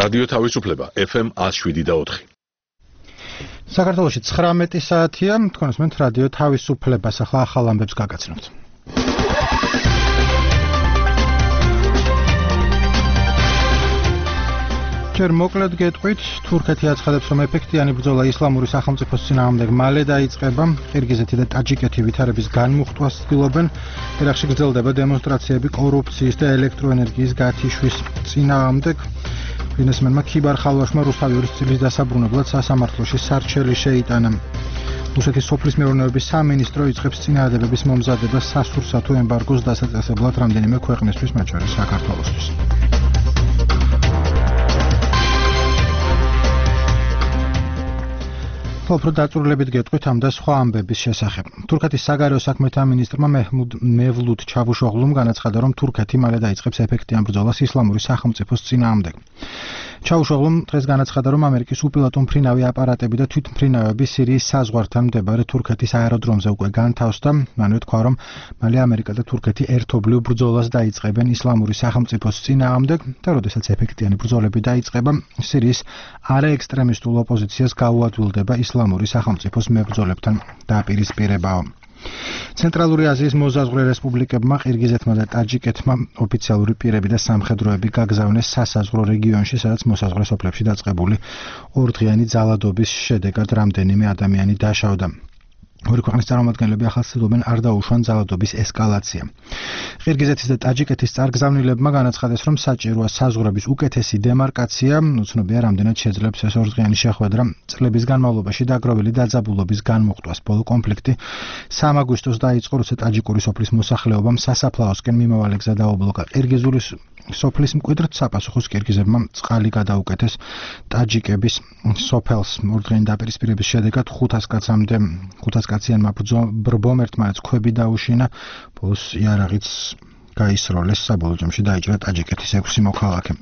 რადიო თავისუფლება FM 107.4. საქართველოში 19 საათია, თქვენს მეთ რადიო თავისუფლებას ახლა ახალ ამბებს გაგაცნობთ. ჯერ მოკლედ გეტყვით, თურქეთი აცხადებს, რომ ეფექტიანი ბრძოლა ისლამური სახელმწიფოს წინააღმდეგ მალე დაიწყება. ყირგიზეთი და ტაჯიკეთი ვითარების განმუხტვას ცდილობენ. ერაყში გრძელდება დემონსტრაციები კორუფციის და ელექტროენერგიის გათიშვის წინააღმდეგ. ბიზნესმენმა ქიბარ ხალვაშმა რუსთავი წილის დასაბრუნებლად სასამართლოში სარჩელი შეიტანა. რუსეთის სოფლის მეურნეობის სამინისტრო იწყებს წინააღმდეგობის მომზადებას სასურსათო ემბარგოს დასაწესებლად რამდენიმე ქვეყნისთვის, მათ შორის საქართველოსთვის. უფრო დაწვრილებით გეტყვით ამ და სხვა ამბების შესახებ. თურქეთის საგარეო საქმეთა მინისტრმა მევლუდ ჩავუშოღლუმ განაცხადა, რომ თურქეთი მალე დაიწყებს ეფექტიან ბრძოლას ისლამური სახელმწიფოს წინააღმდეგ. ჩავუშოღლუმ დღეს განაცხადა, რომ ამერიკის უპილოტო მფრინავი აპარატები და თვითმფრინავები სირიის საზღვართან მდებარე თურქეთის აეროდრომზე უკვე განთავსდა. მანვე თქვა, რომ მალე ამერიკა და თურქეთი ერთობლივ ბრძოლას დაიწყებენ ისლამური სახელმწიფოს წინააღმდეგ და როდესაც ეფექტიანი ბრძოლები დაიწყება, სირიის არაექსტრემისტულ ოპოზიციას გაუადვილდება ისლამური სახელმწიფოს მებრძოლებთან დაპირისპირებაო. ცენტრალური აზიის მოზაზღვრე რესპუბლიკებმა ყირგიზეთმა და ტაჯიკეთმა ოფიციალური პირები და სამხედროები გაგზავნეს სასაზღვრო რეგიონში, სადაც მოსაზღვრე სოფლებში დაწყებული ორდღიანი ძალადობის შედეგად რამდენიმე ადამიანი დაშავდა. ორი ქვეყნის წარმომადგენლები ახალ ცდილობენ არ დაუშვან ძალადობის ესკალაცია. ყირგიზეთის და ტაჯიკეთის წარგზავნილებმა განაცხადეს, რომ საჭიროა საზღვრების უკეთესი დემარკაცია, უცნობია რამდენად შეძლებს ეს ორდღიანი შეხვედრა. წლების განმავლობაში დაგროვილი დაძაბულობის განმუხტვას ბოლო კონფლიქტი 3 აგვისტოს დაიწყო, როცა ტაჯიკური სოფლის მოსახლეობამ სასაფლაოსკენ მიმავალი გზა დაუბლოკა. ყირგიზული სოფლის მკვიდრთ sapasუხოს ყირგიზებმა წყალი გადაუკეთეს ტაჯიკების სოფელს. ორდღიანი დაპირისპირების შედეგად 500 კაციანმა ბრბომერთმა ქვები დაუშინა, ბოლოს იარაღიც გაისროლეს, საბოლოო ჯამში დაიჭრა ტაჯიკეთის 6 მოქალაქე.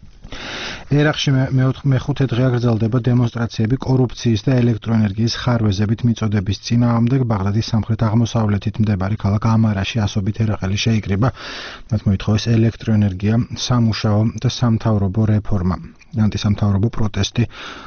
ერაყში მეხუთე დღეა გრძელდება დემონსტრაციები კორუფციის და ელექტროენერგიის ხარვეზებით მიწოდების წინააღმდეგ. ბაღდადის სამხრეთ-აღმოსავლეთით მდებარე ქალაქ ამარაში ასობით ერაყელი შეიკრიბა. მათ მოითხოვეს ელექტროენერგია, სამუშაო და სამთავრობო რეფორმა. ანტისამთავრობო პროტესტი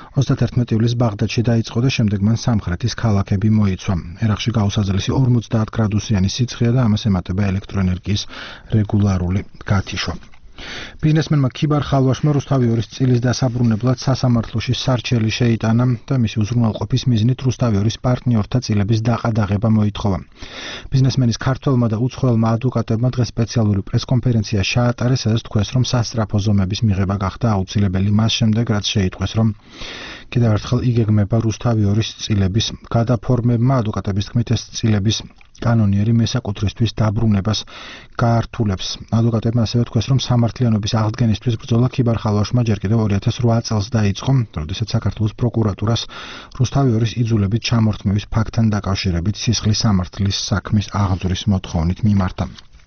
31 ივლისს ბაღდადში დაიწყო და შემდეგ მან სამხრეთის ქალაქები მოიცვა. ერაყში გაუსაძლისი 50 გრადუსიანი სიცხეა და ამას ემატება ელექტროენერგიის რეგულარული გათიშვა. ბიზნესმენმა ქიბარ ხალვაშმა რუსთავი წილის დასაბრუნებლად სასამართლოში სარჩელი შეიტანა და მისი უზრუნველყოფის მიზნით რუსთავი პარტნიორთა წილების დაყადაღება მოითხოვა. ბიზნესმენის ქართველმა და უცხოელმა ადვოკატებმა დღეს სპეციალური პრესკონფერენცია ჩაატარეს, სადაც თქვეს, რომ სასწრაფო ზომების მიღება გახდა აუცილებელი მას შემდეგ, რაც შეიტყვეს, რომ კიდევ ერთხელ იგეგმება რუსთავი წილების გადაფორმება. ადვოკატების თქმით, ეს წილების კანონიერი მესაკუთრისთვის დაბრუნებას გაართულებს. ადვოკატებმა ასევე თქვეს, რომ სამართლიანობის აღდგენისთვის ბრძოლა ქიბარ ხალვაშმა ჯერ კიდევ 2008 წელს დაიწყო, როდესაც საქართველოს პროკურატურას რუსთავი იძულებით ჩამორთმევის ფაქტთან დაკავშირებით სისხლის სამართლის საქმის აღძვრის მოთხოვნით მიმართა.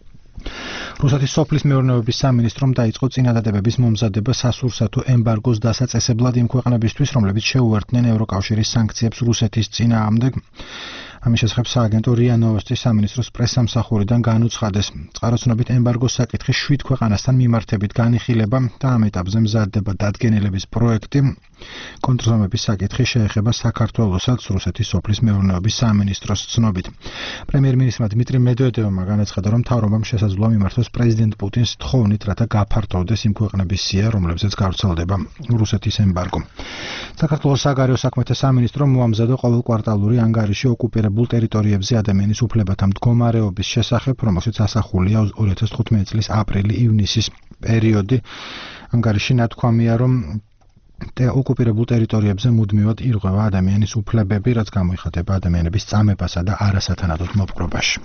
რუსეთის სოფლის მეურნეობის სამინისტრომ დაიწყო წინადადებების მომზადება სასურსათო ემბარგოს დასაწესებლად იმ ქვეყნებისთვის, რომლებიც შეუერთდნენ ევროკავშირის სანქციებს რუსეთის წინააღმდეგ. ამის შესახებ სააგენტო რია ნოვოსტის სამინისტროს პრესსამსახურიდან განუცხადეს. წყაროცნობით ემბარგოს საკითხი 7 ქვეყანასთან მიმართებით განიხილება და ამ ეტაპზე მზადდება დადგენილების პროექტი. კონტრზომების საკითხი შეეხება საქართველოსაც რუსეთის სოფლის მეურნეობის სამინისტროს ცნობით. პრემიერ-მინისტრმა დმიტრი მედვედევმა განაცხადა, რომ მთავრობამ შესაძლოა მიმართოს პრეზიდენტ პუტინს თხოვნით, რათა გაფართოვდეს იმ ქვეყნების სია, რომლებზეც გავრცელდება რუსეთის ემბარგო. საქართველოს საგარეო საქმეთა სამინისტრომ მოამზადა ყოველკვარტალური ანგარიში ოკუპირებულ ტერიტორიებზე ადამიანის უფლებათა მდგომარეობის შესახებ, რომელშიც ასახულია 2015 წლის აპრილი-ივნისის პერიოდი. ანგარიში ნათქვამია, რომ ოკუპირებულ ტერიტორიებზე მუდმივად ირღვევა ადამიანის უფლებები, რაც გამოიხატება ადამიანების წამებასა და არასათანადოდ მოპყრობაში.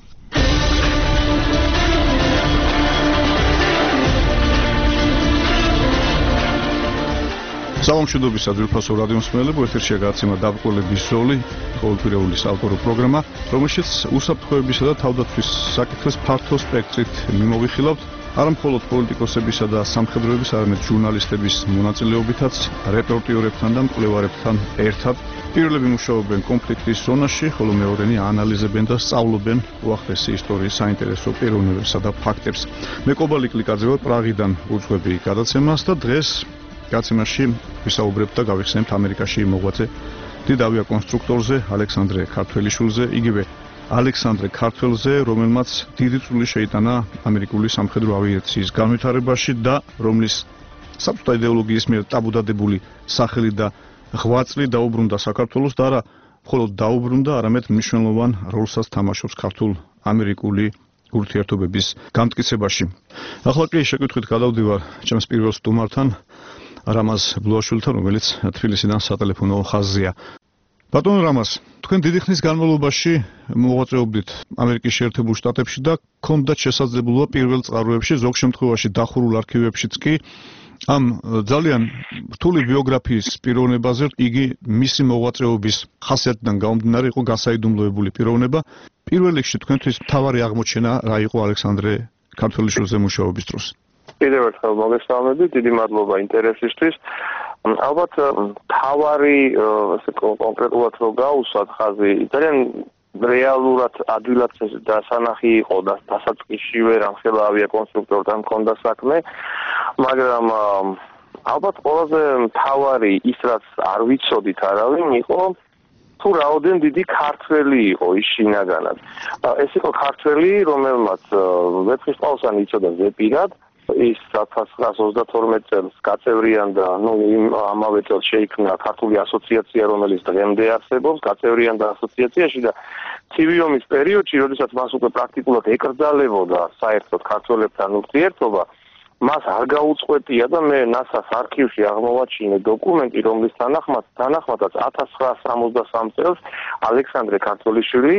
სამომშვიდობის საძირფასო რადიო მსმენელებო, ეთერშია გადაცემა დაბრკოლების ზოლი, ყოველკვირეული საავტორო პროგრამა, რომელშიც უსაფრთხოებისა და თავდაცვის საკითხებს ფართო სპექტრით მიმოვიხილავთ. არა მხოლოდ პოლიტიკოსებისა და სამხედროების, არამედ ჟურნალისტების მონაწილეობითაც, რეპორტიორებთან და მკვლევარებთან ერთად. პირველები მუშაობენ კონფლიქტის ზონაში, ხოლო მეორენი აანალიზებენ და სწავლობენ უახლესი ისტორიის საინტერესო პიროვნებებსა და ფაქტებს. მე კობალი კლიკაძე ვარ პრაღიდან უძღვები გადაცემას და დღეს გაცემაში ვისაუბრებთ და გავიხსენებთ ამერიკაში მოღვაწე დიდ ავიაკონსტრუქტორზე ალექსანდრე ქართველიშვილზე, იგივე ალექსანდრე ქართველზე, რომელმაც დიდი წვლილი შეიტანა ამერიკული სამხედრო ავიაციის განვითარებაში და რომლის საბჭოთა იდეოლოგიის მიერ ტაბუდადებული სახელი და ღვაწლი დაუბრუნდა საქართველოს და არა მხოლოდ დაუბრუნდა, არამედ მნიშვნელოვან როლსაც თამაშობს ქართულ-ამერიკული ურთიერთობების გამტკიცებაში. ახლა კი შეკითხვით გადავდივარ ჩემს პირველ სტუმართან, რამაზ ბლუაშვილთან, რომელიც თბილისიდან სატელეფონო ხაზზეა. ბატონო რამაზ, თქვენ დიდი ხნის განმავლობაში მოღვაწეობდით ამერიკის შეერთებულ შტატებში და გქონდათ შესაძლებლობა პირველ წყაროებში, ზოგ შემთხვევაში დახურულ არქივებშიც კი ამ ძალიან რთული ბიოგრაფიის პიროვნებაზე, იგი მისი მოღვაწეობის ხასიათიდან გამომდინარე იყო გასაიდუმლოებული პიროვნება. პირველ რიგში თქვენთვის მთავარი აღმოჩენა რა იყო ალექსანდრე ქართველიშვილზე მუშაობის დროს? კიდევ ერთხელ მოგესალმებით, დიდი მადლობა ინტერესისთვის. ალბათ მთავარი კონკრეტულად რო გავუსვათ ხაზი, ძალიან რეალურად ადვილად დასანახი იყო და დასაწყისშივე რამხელა ავიაკონსტრუქტორთან მქონდა საქმე, მაგრამ ალბათ ყველაზე მთავარი ის რაც არ ვიცოდით არავინ იყო თუ რაოდენ დიდი ქართველი იყო ის შინაგანად. ეს იყო ქართველი, რომელმაც ვეფხისტყაოსანი იცოდა ზეპირად, ის 1932 წელს გაწევრიანდა, ამავე წელს შეიქმნა ქართული ასოციაცია, რომელიც დღემდე არსებობს, გაწევრიანდა ასოციაციაში და ცივი ომის პერიოდში, როდესაც მას უკვე პრაქტიკულად ეკრძალებოდა საერთოდ ქართველებთან ურთიერთობა, მას არ გაუწყვეტია და მე NASA-ს არქივში აღმოვაჩინე დოკუმენტი, რომლის თანახმადაც 1963 წელს ალექსანდრე ქართველიშვილი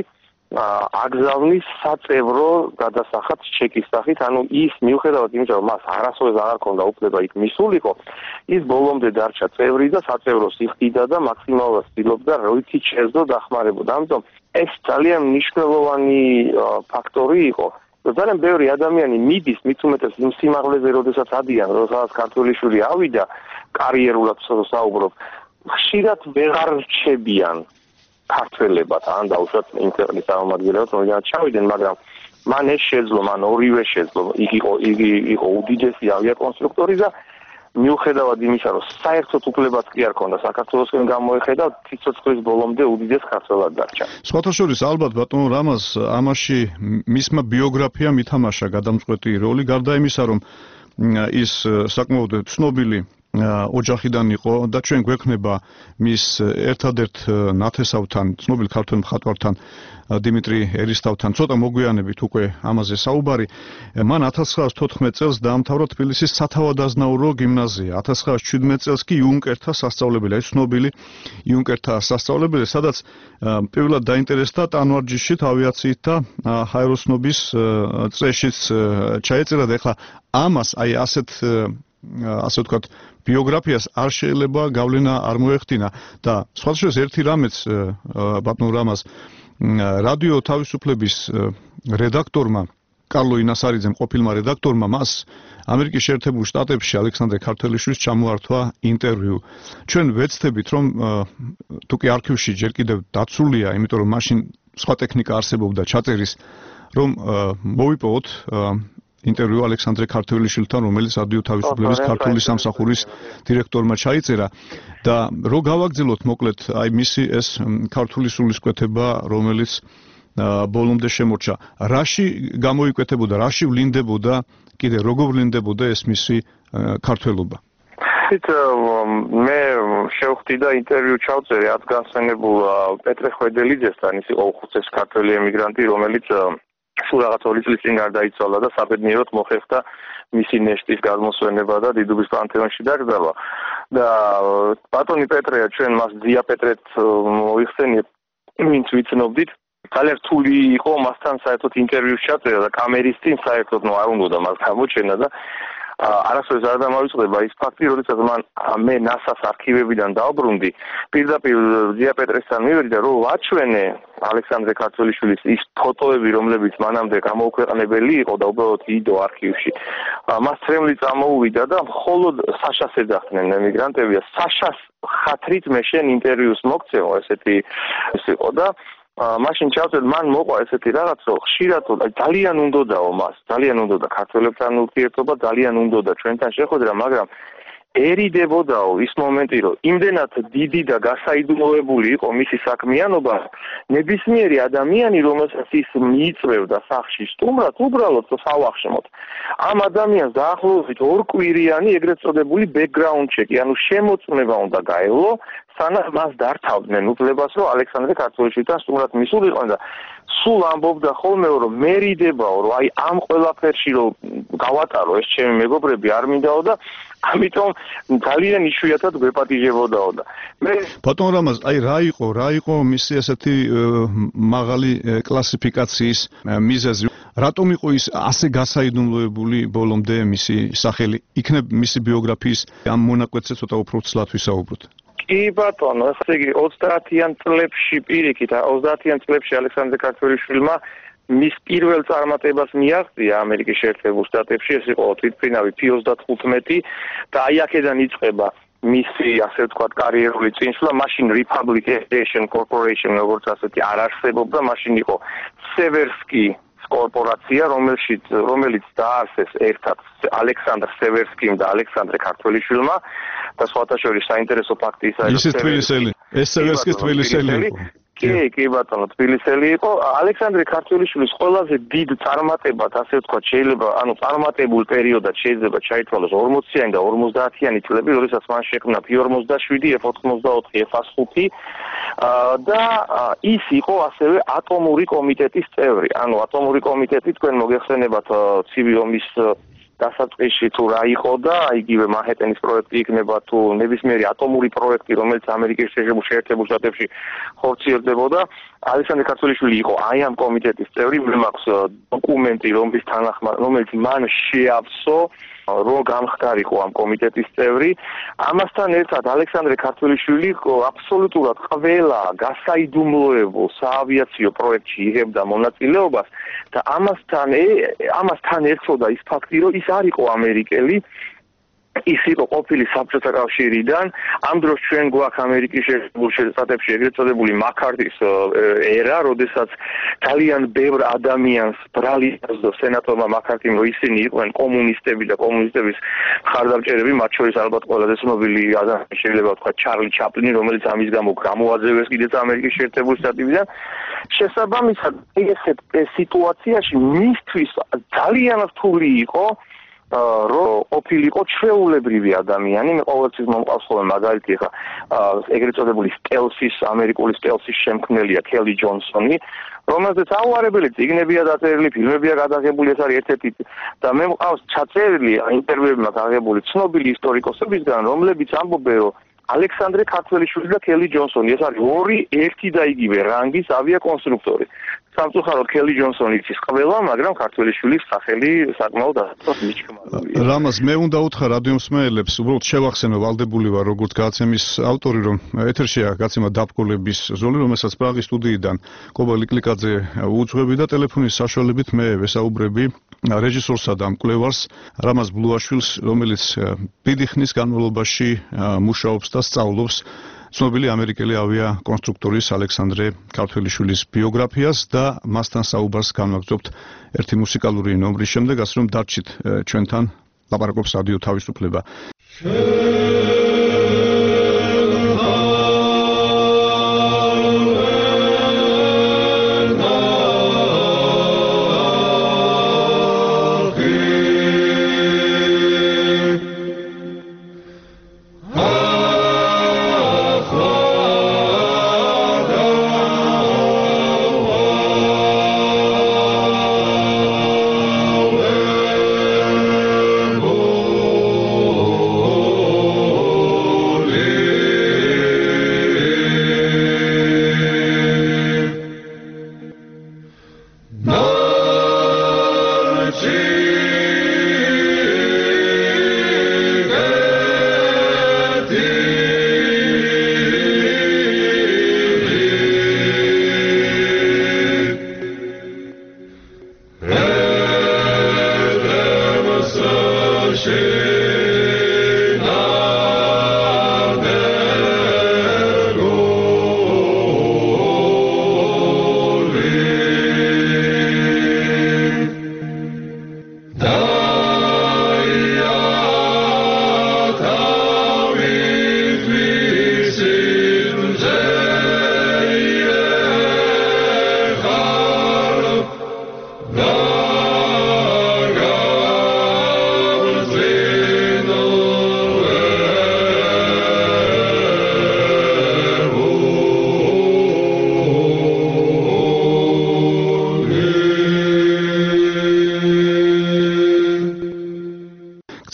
აგზავნის საწევრო გადასახადს ჩეკის სახით, ანუ ის მიუხედავად იმისა, რომ მას არასოდეს აღარ ჰქონდა უფლება იქ მისულიყო, ის ბოლომდე დარჩა წევრი და საწევროს იხდიდა და მაქსიმალურად ცდილობდა როითი შეძლო დახმარებოდა. ამიტომ ეს ძალიან მნიშვნელოვანი ფაქტორი იყო. ძალიან ბევრი ადამიანი მიდის, მით უმეტეს იმ სიმაღლეზე, როდესაც ადიან, როდესაც ქართველიშვილი ავიდა კარიერულად საუბრობ, ხშირად ვეღარ რჩებიან ქართველებად, ან დაუშვათ ინტერნეტის წარმომადგენლებს, რომელთაც ჩავიდნენ, მაგრამ მან ეს შეძლო, მან ორივე შეძლო. იგი იყო უდიდესი ავიაკონსტრუქტორი და მიუხედავად იმისა, რომ საერთოდ უფლებაც კი არ ქონდა საქართველოსკენ გამოეხედა, ციცოცხლის ბოლომდე უდიდეს ქართველად დარჩა. სხვათა შორის ალბათ ბატონო რამაზ ამაში მისმა ბიოგრაფიამ ითამაშა გადამწყვეტი როლი, გარდა იმისა, რომ ის საკმაოდ ცნობილი ოჯახიდან იყო და ჩვენ გვექნება მის ერთადერთ ნათესავთან, ცნობილ ქართველ მხატვართან დიმიტრი ერისთავთან ცოტა მოგვიანებით უკვე ამაზე საუბარი. მან 1914 წელს დაამთავრა თბილისის სათავადაზნაურო გიმნაზია. 1917 წელს კი იუნკერთა სასწავლებელი, აი ცნობილი იუნკერთა სასწავლებელი, სადაც პირველად დაინტერესდა ტანვარჯიშით, ავიაციით და ჰაეროსნობის წრეშიც ჩაეწერა და ეხლა ამას აი ასე ვთქვათ ბიოგრაფიას არ შეიძლება გავლენა არ მოეხდინა და სხვათა შორის ერთი რამეც ბატონ რამაზ რადიო თავისუფლების რედაქტორმა კარლო ინასარიძემ ყოფილმა რედაქტორმა მას ამერიკის შეერთებულ შტატებში ალექსანდრე ქართველიშვილის ჩამოართვა ინტერვიუ. ჩვენ ვეცდებით რომ თუ კი არქივში ჯერ კიდევ დაცულია, იმიტომ რომ მაშინ სხვა ტექნიკა არსებობდა ჩაწერის, რომ მოვიპოვოთ ინტერვიუ ალექსანდრე ქართველიშვილთან, რომელიც რადიო თავისუფლების ქართული სამსახურის დირექტორმა ჩაიწერა და რო გავაგრძელოთ მოკლედ აი მისი ეს ქართული სულისკვეთება, რომელიც ბოლომდე შემორჩა. რაში გამოიკვეთებოდა, რაში ვლინდებოდა, კიდე როგორ ვლინდებოდა ეს მისი ქართველობა? მე შევხვდი და ინტერვიუ ჩავწერე ადგანსენებულ პეტრე ხვედელიძესთან, ის იყო უხუცესი ქართველი ემიგრანტი, რომელიც სულ რაღაც 2 წლის წინ გარდაიცვალა და საბედნიეროდ მოხერხდა მისი ნეშტის გადმოსვენება და დიდუბის პანთეონში დაკრძალა. და ბატონი პეტრეა, ჩვენ მას ძია პეტრეთ მოიხსენიებთ, ვინც ვიცნობდით. ძალიან რთული იყო მასთან საერთოდ ინტერვიუს ჩაწერა და კამერის წინ საერთოდ არ უნდა მას გამოჩენა და არასოდეს არ დამავიწყდება ის ფაქტი, როდესაც მე NASA-ს არქივებიდან დავბრუნდი, პირდაპირ ძია პეტრესთან მივედი და რო ვაჩვენე ალექსანდრე ქართველიშვილის ის ფოტოები, რომლებიც მანამდე გამოუქვეყნებელი იყო და უბრალოდ იდო არქივში. მას ცრემლი წამოუვიდა და მხოლოდ საშას ეძახდნენ ემიგრანტები. საშას ხათრით მე შენ ინტერვიუს მოგცემო, ესეთი ის იყო და მაშინ ჩავწერთ, მან მოყვა ესეთი რაღაც, რომ ხშირად ძალიან უნდოდაო მას, ძალიან უნდოდა ქართველებთან ურთიერთობა, ძალიან უნდოდა ჩვენთან შეხვედრა, მაგრამ ერიდებოდაო ის მომენტი, რომ იმდენად დიდი და გასაიდუმლოებული იყო მისი საქმიანობა, ნებისმიერი ადამიანი, რომელსაც ის მიიწვევდა სახში სტუმრად, უბრალოდ სავახშმოთ. ამ ადამიანს დაახლოებით 2 კვირიანი ეგრეთ წოდებული background check-ი, ანუ შემოწმება უნდა გაევლო, სანამ მას დართავდნენ უფლებას, რომ ალექსანდრე ქართველიშვილთან სტუმრად მისულიყო და სულ ამბობდა ხოლმე, რომ მერიდებაო, რომ აი ამ ყველაფერში რომ გავატარო ეს ჩემი მეგობრები არ მინდაო და ამიტომ ძალიან იშვიათად გვეპატიჟებოდაო და მე ბატონ რამაზ, აი რა იყო მისი ასეთი მაღალი კლასიფიკაციის მიზეზი? რატომ იყო ის ასე გასაიდუმლოებული ბოლომდე მისი სახელი? იქნებ მისი ბიოგრაფიის ამ მონაკვეთზე ცოტა უფრო ცლად ვისაუბროთ. კი ბატონო, ესე იგი 30-იან წლებში პირიქით, 30-იან წლებში ალექსანდრე ქართველიშვილმა მის პირველ წარმატებას მიაღწია ამერიკის შეერთებულ შტატებში, ეს იყო თვითმფრინავი P-35 და აი აქედან იწყება მისი, ასე ვთქვათ, კარიერული წინსვლა. მაშინ Republic Aviation Corporation, როგორც ასეთი არ არსებობდა, მაშინ იყო Seversky კორპორაცია, რომელიც დაარსეს ერთად ალექსანდრ სევერსკიმ და ალექსანდრე ქართველიშვილმა და სხვათა შორის საინტერესო ფაქტი ისაა, რომ ეს სევერსკის თბილისელი იყო. კი ბატონო, თბილისელი იყო. ალექსანდრე ქართველიშვილის ყველაზე დიდ წარმატებად, ასე ვთქვათ, შეიძლება, ანუ წარმატებულ პერიოდად შეიძლება ჩაითვალოს 40-იანი და 50-იანი წლები, როდესაც მან შექმნა P-47, F-84, F-5 და ის იყო ასევე ატომური კომიტეტის წევრი. ანუ ატომური კომიტეტი თქვენ მოგეხსენებათ ცივი ომის დასაწყისში თუ რა იყო და იგივე მანჰეტენის პროექტი იქნება თუ ნებისმიერი ატომური პროექტი, რომელიც ამერიკის შეერთებულ შტატებში ხორციელდებოდა, ალექსანდრე ქართველიშვილი იყო აი ამ კომიტეტის წევრი. მე მაქვს დოკუმენტი, რომელიც მან შეავსო, რომ გამხდარიყო ამ კომიტეტის წევრი. ამასთან ერთად ალექსანდრე ქართველიშვილი აბსოლუტურად ყველა გასაიდუმლოებულ საავიაციო პროექტში იღებდა მონაწილეობას და ამასთან ერთოდა ის ფაქტი, რომ ის არ იყო ამერიკელი, ის იყო ყოფილი საბჭოთა კავშირიდან. ამ დროს ჩვენ გვაქვს ამერიკის შეერთებულ შტატებში ეგრეთ წოდებული მაკ-კართის ერა, როდესაც ძალიან ბევრ ადამიანს ბრალია სენატორმა მაკ-კართიმ, რომ ისინი იყვნენ კომუნისტები და კომუნისტების მხარდამჭერები, მათ შორის ალბათ ყველაზე ცნობილი ადამიანი შეიძლება ვთქვა ჩარლი ჩაპლინი, რომელიც ამის გამო გამოაძევეს კიდეც ამერიკის შეერთებულ შტატებიდან. შესაბამისად, ესეთ სიტუაციაში მისთვის ძალიან რთული იყო რომ ყოფილიყო ჩვეულებრივი ადამიანი. მე ყოველთვის მომყავს ხოლმე მაგალითი, ხა ეგრეთ წოდებული ამერიკული სტელსის შემქმნელია კელი ჯონსონი, რომელზეც აუარებელი წიგნებია დაწერილი, ფილმებია გადაღებული, ეს არის ერთ-ერთი და მე მყავს ჩაწერილი ინტერვიუები მაქვს აღებული ცნობილი ისტორიკოსებისგან, რომლებიც ამბობენ, რომ ალექსანდრე ქართველიშვილი და კელი ჯონსონი ეს არის ორი ერთი და იგივე რანგის ავიაკონსტრუქტორი. სამწუხაროდ კელი ჯონსონი იცის ყველა, მაგრამ ქართველიშვილის სახელი საკმაოდ მიჩქმარულია. რამაზ, მე უნდა უთხრა რადიომსმენელებს, უბრალოდ შევახსენო, ვალდებული ვარ როგორც გადაცემის ავტორი, რომ ეთერშია გადაცემა დაბკოლების ზოლი, რომელსაც პრაღის სტუდიიდან კობა ლიკლიკაძე უძღვები და ტელეფონის საშუალებით მე ვესაუბრები რეჟისორსა და მკვლევარს რამაზ ბლუაშვილს, რომელიც დიდი ხნის განმავლობაში მუშაობს და სწავლობს ცნობილი ამერიკელი ავიაკონსტრუქტორის ალექსანდრე ქართველიშვილის ბიოგრაფიას და მასთან საუბარს განვაგრძობთ ერთი მუსიკალური ნომრის შემდეგ, ასე რომ დარჩით ჩვენთან, ლაპარაკობს რადიო თავისუფლება.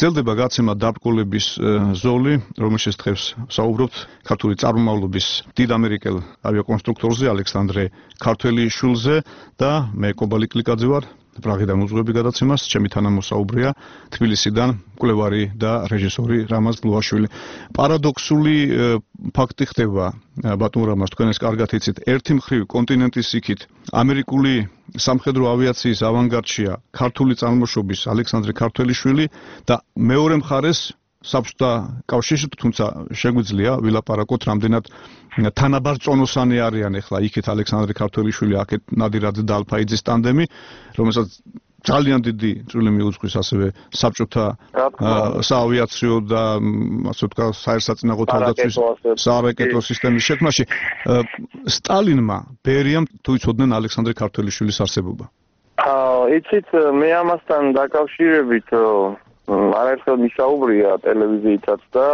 გრძელდება გაცემა დაბრკოლების ზოლი, რომელშიც დღეს საუბრობთ ქართული წარმომავლობის დიდ ამერიკელ ავიაკონსტრუქტორზე ალექსანდრე ქართველიშვილზე და მე კობალი კლიკაძე ვარ. პრაღიდან უძღვები გადაცემას, ჩემი თანამოსაუბრეა თბილისიდან მკვლევარი და რეჟისორი რამაზ ბლუაშვილი. პარადოქსული ფაქტი ხდება, ბატონ რამაზ, თქვენ ეს კარგად იცით, ერთი მხრივ კონტინენტის იქით ამერიკული სამხედრო ავიაციის ავანგარდშია ქართული წარმოშობის ალექსანდრე ქართველიშვილი და მეორე მხარეს საბჭოთა კავშირში, თუმცა შეგვიძლია ვილაპარაკოთ რამდენად თანაბარწონოსანი არიან ახლა იქეთ ალექსანდრე ქართველიშვილი, აქეთ ნადირაძე და ალფაიძის ტანდემი, რომელსაც ძალიან დიდი წვლილი მიუძღვის ასევე საბჭოთა საავიაციო და ასე ვთქვათ საერთაშორისო თავდაცვის სარაკეტო სისტემის შექმნაში. სტალინმა, ბერიამ თუ იცოდნენ ალექსანდრე ქართველიშვილის არსებობა? იცით, მე ამასთან დაკავშირებით არაერთხელ მისაუბრია ტელევიზიითაც და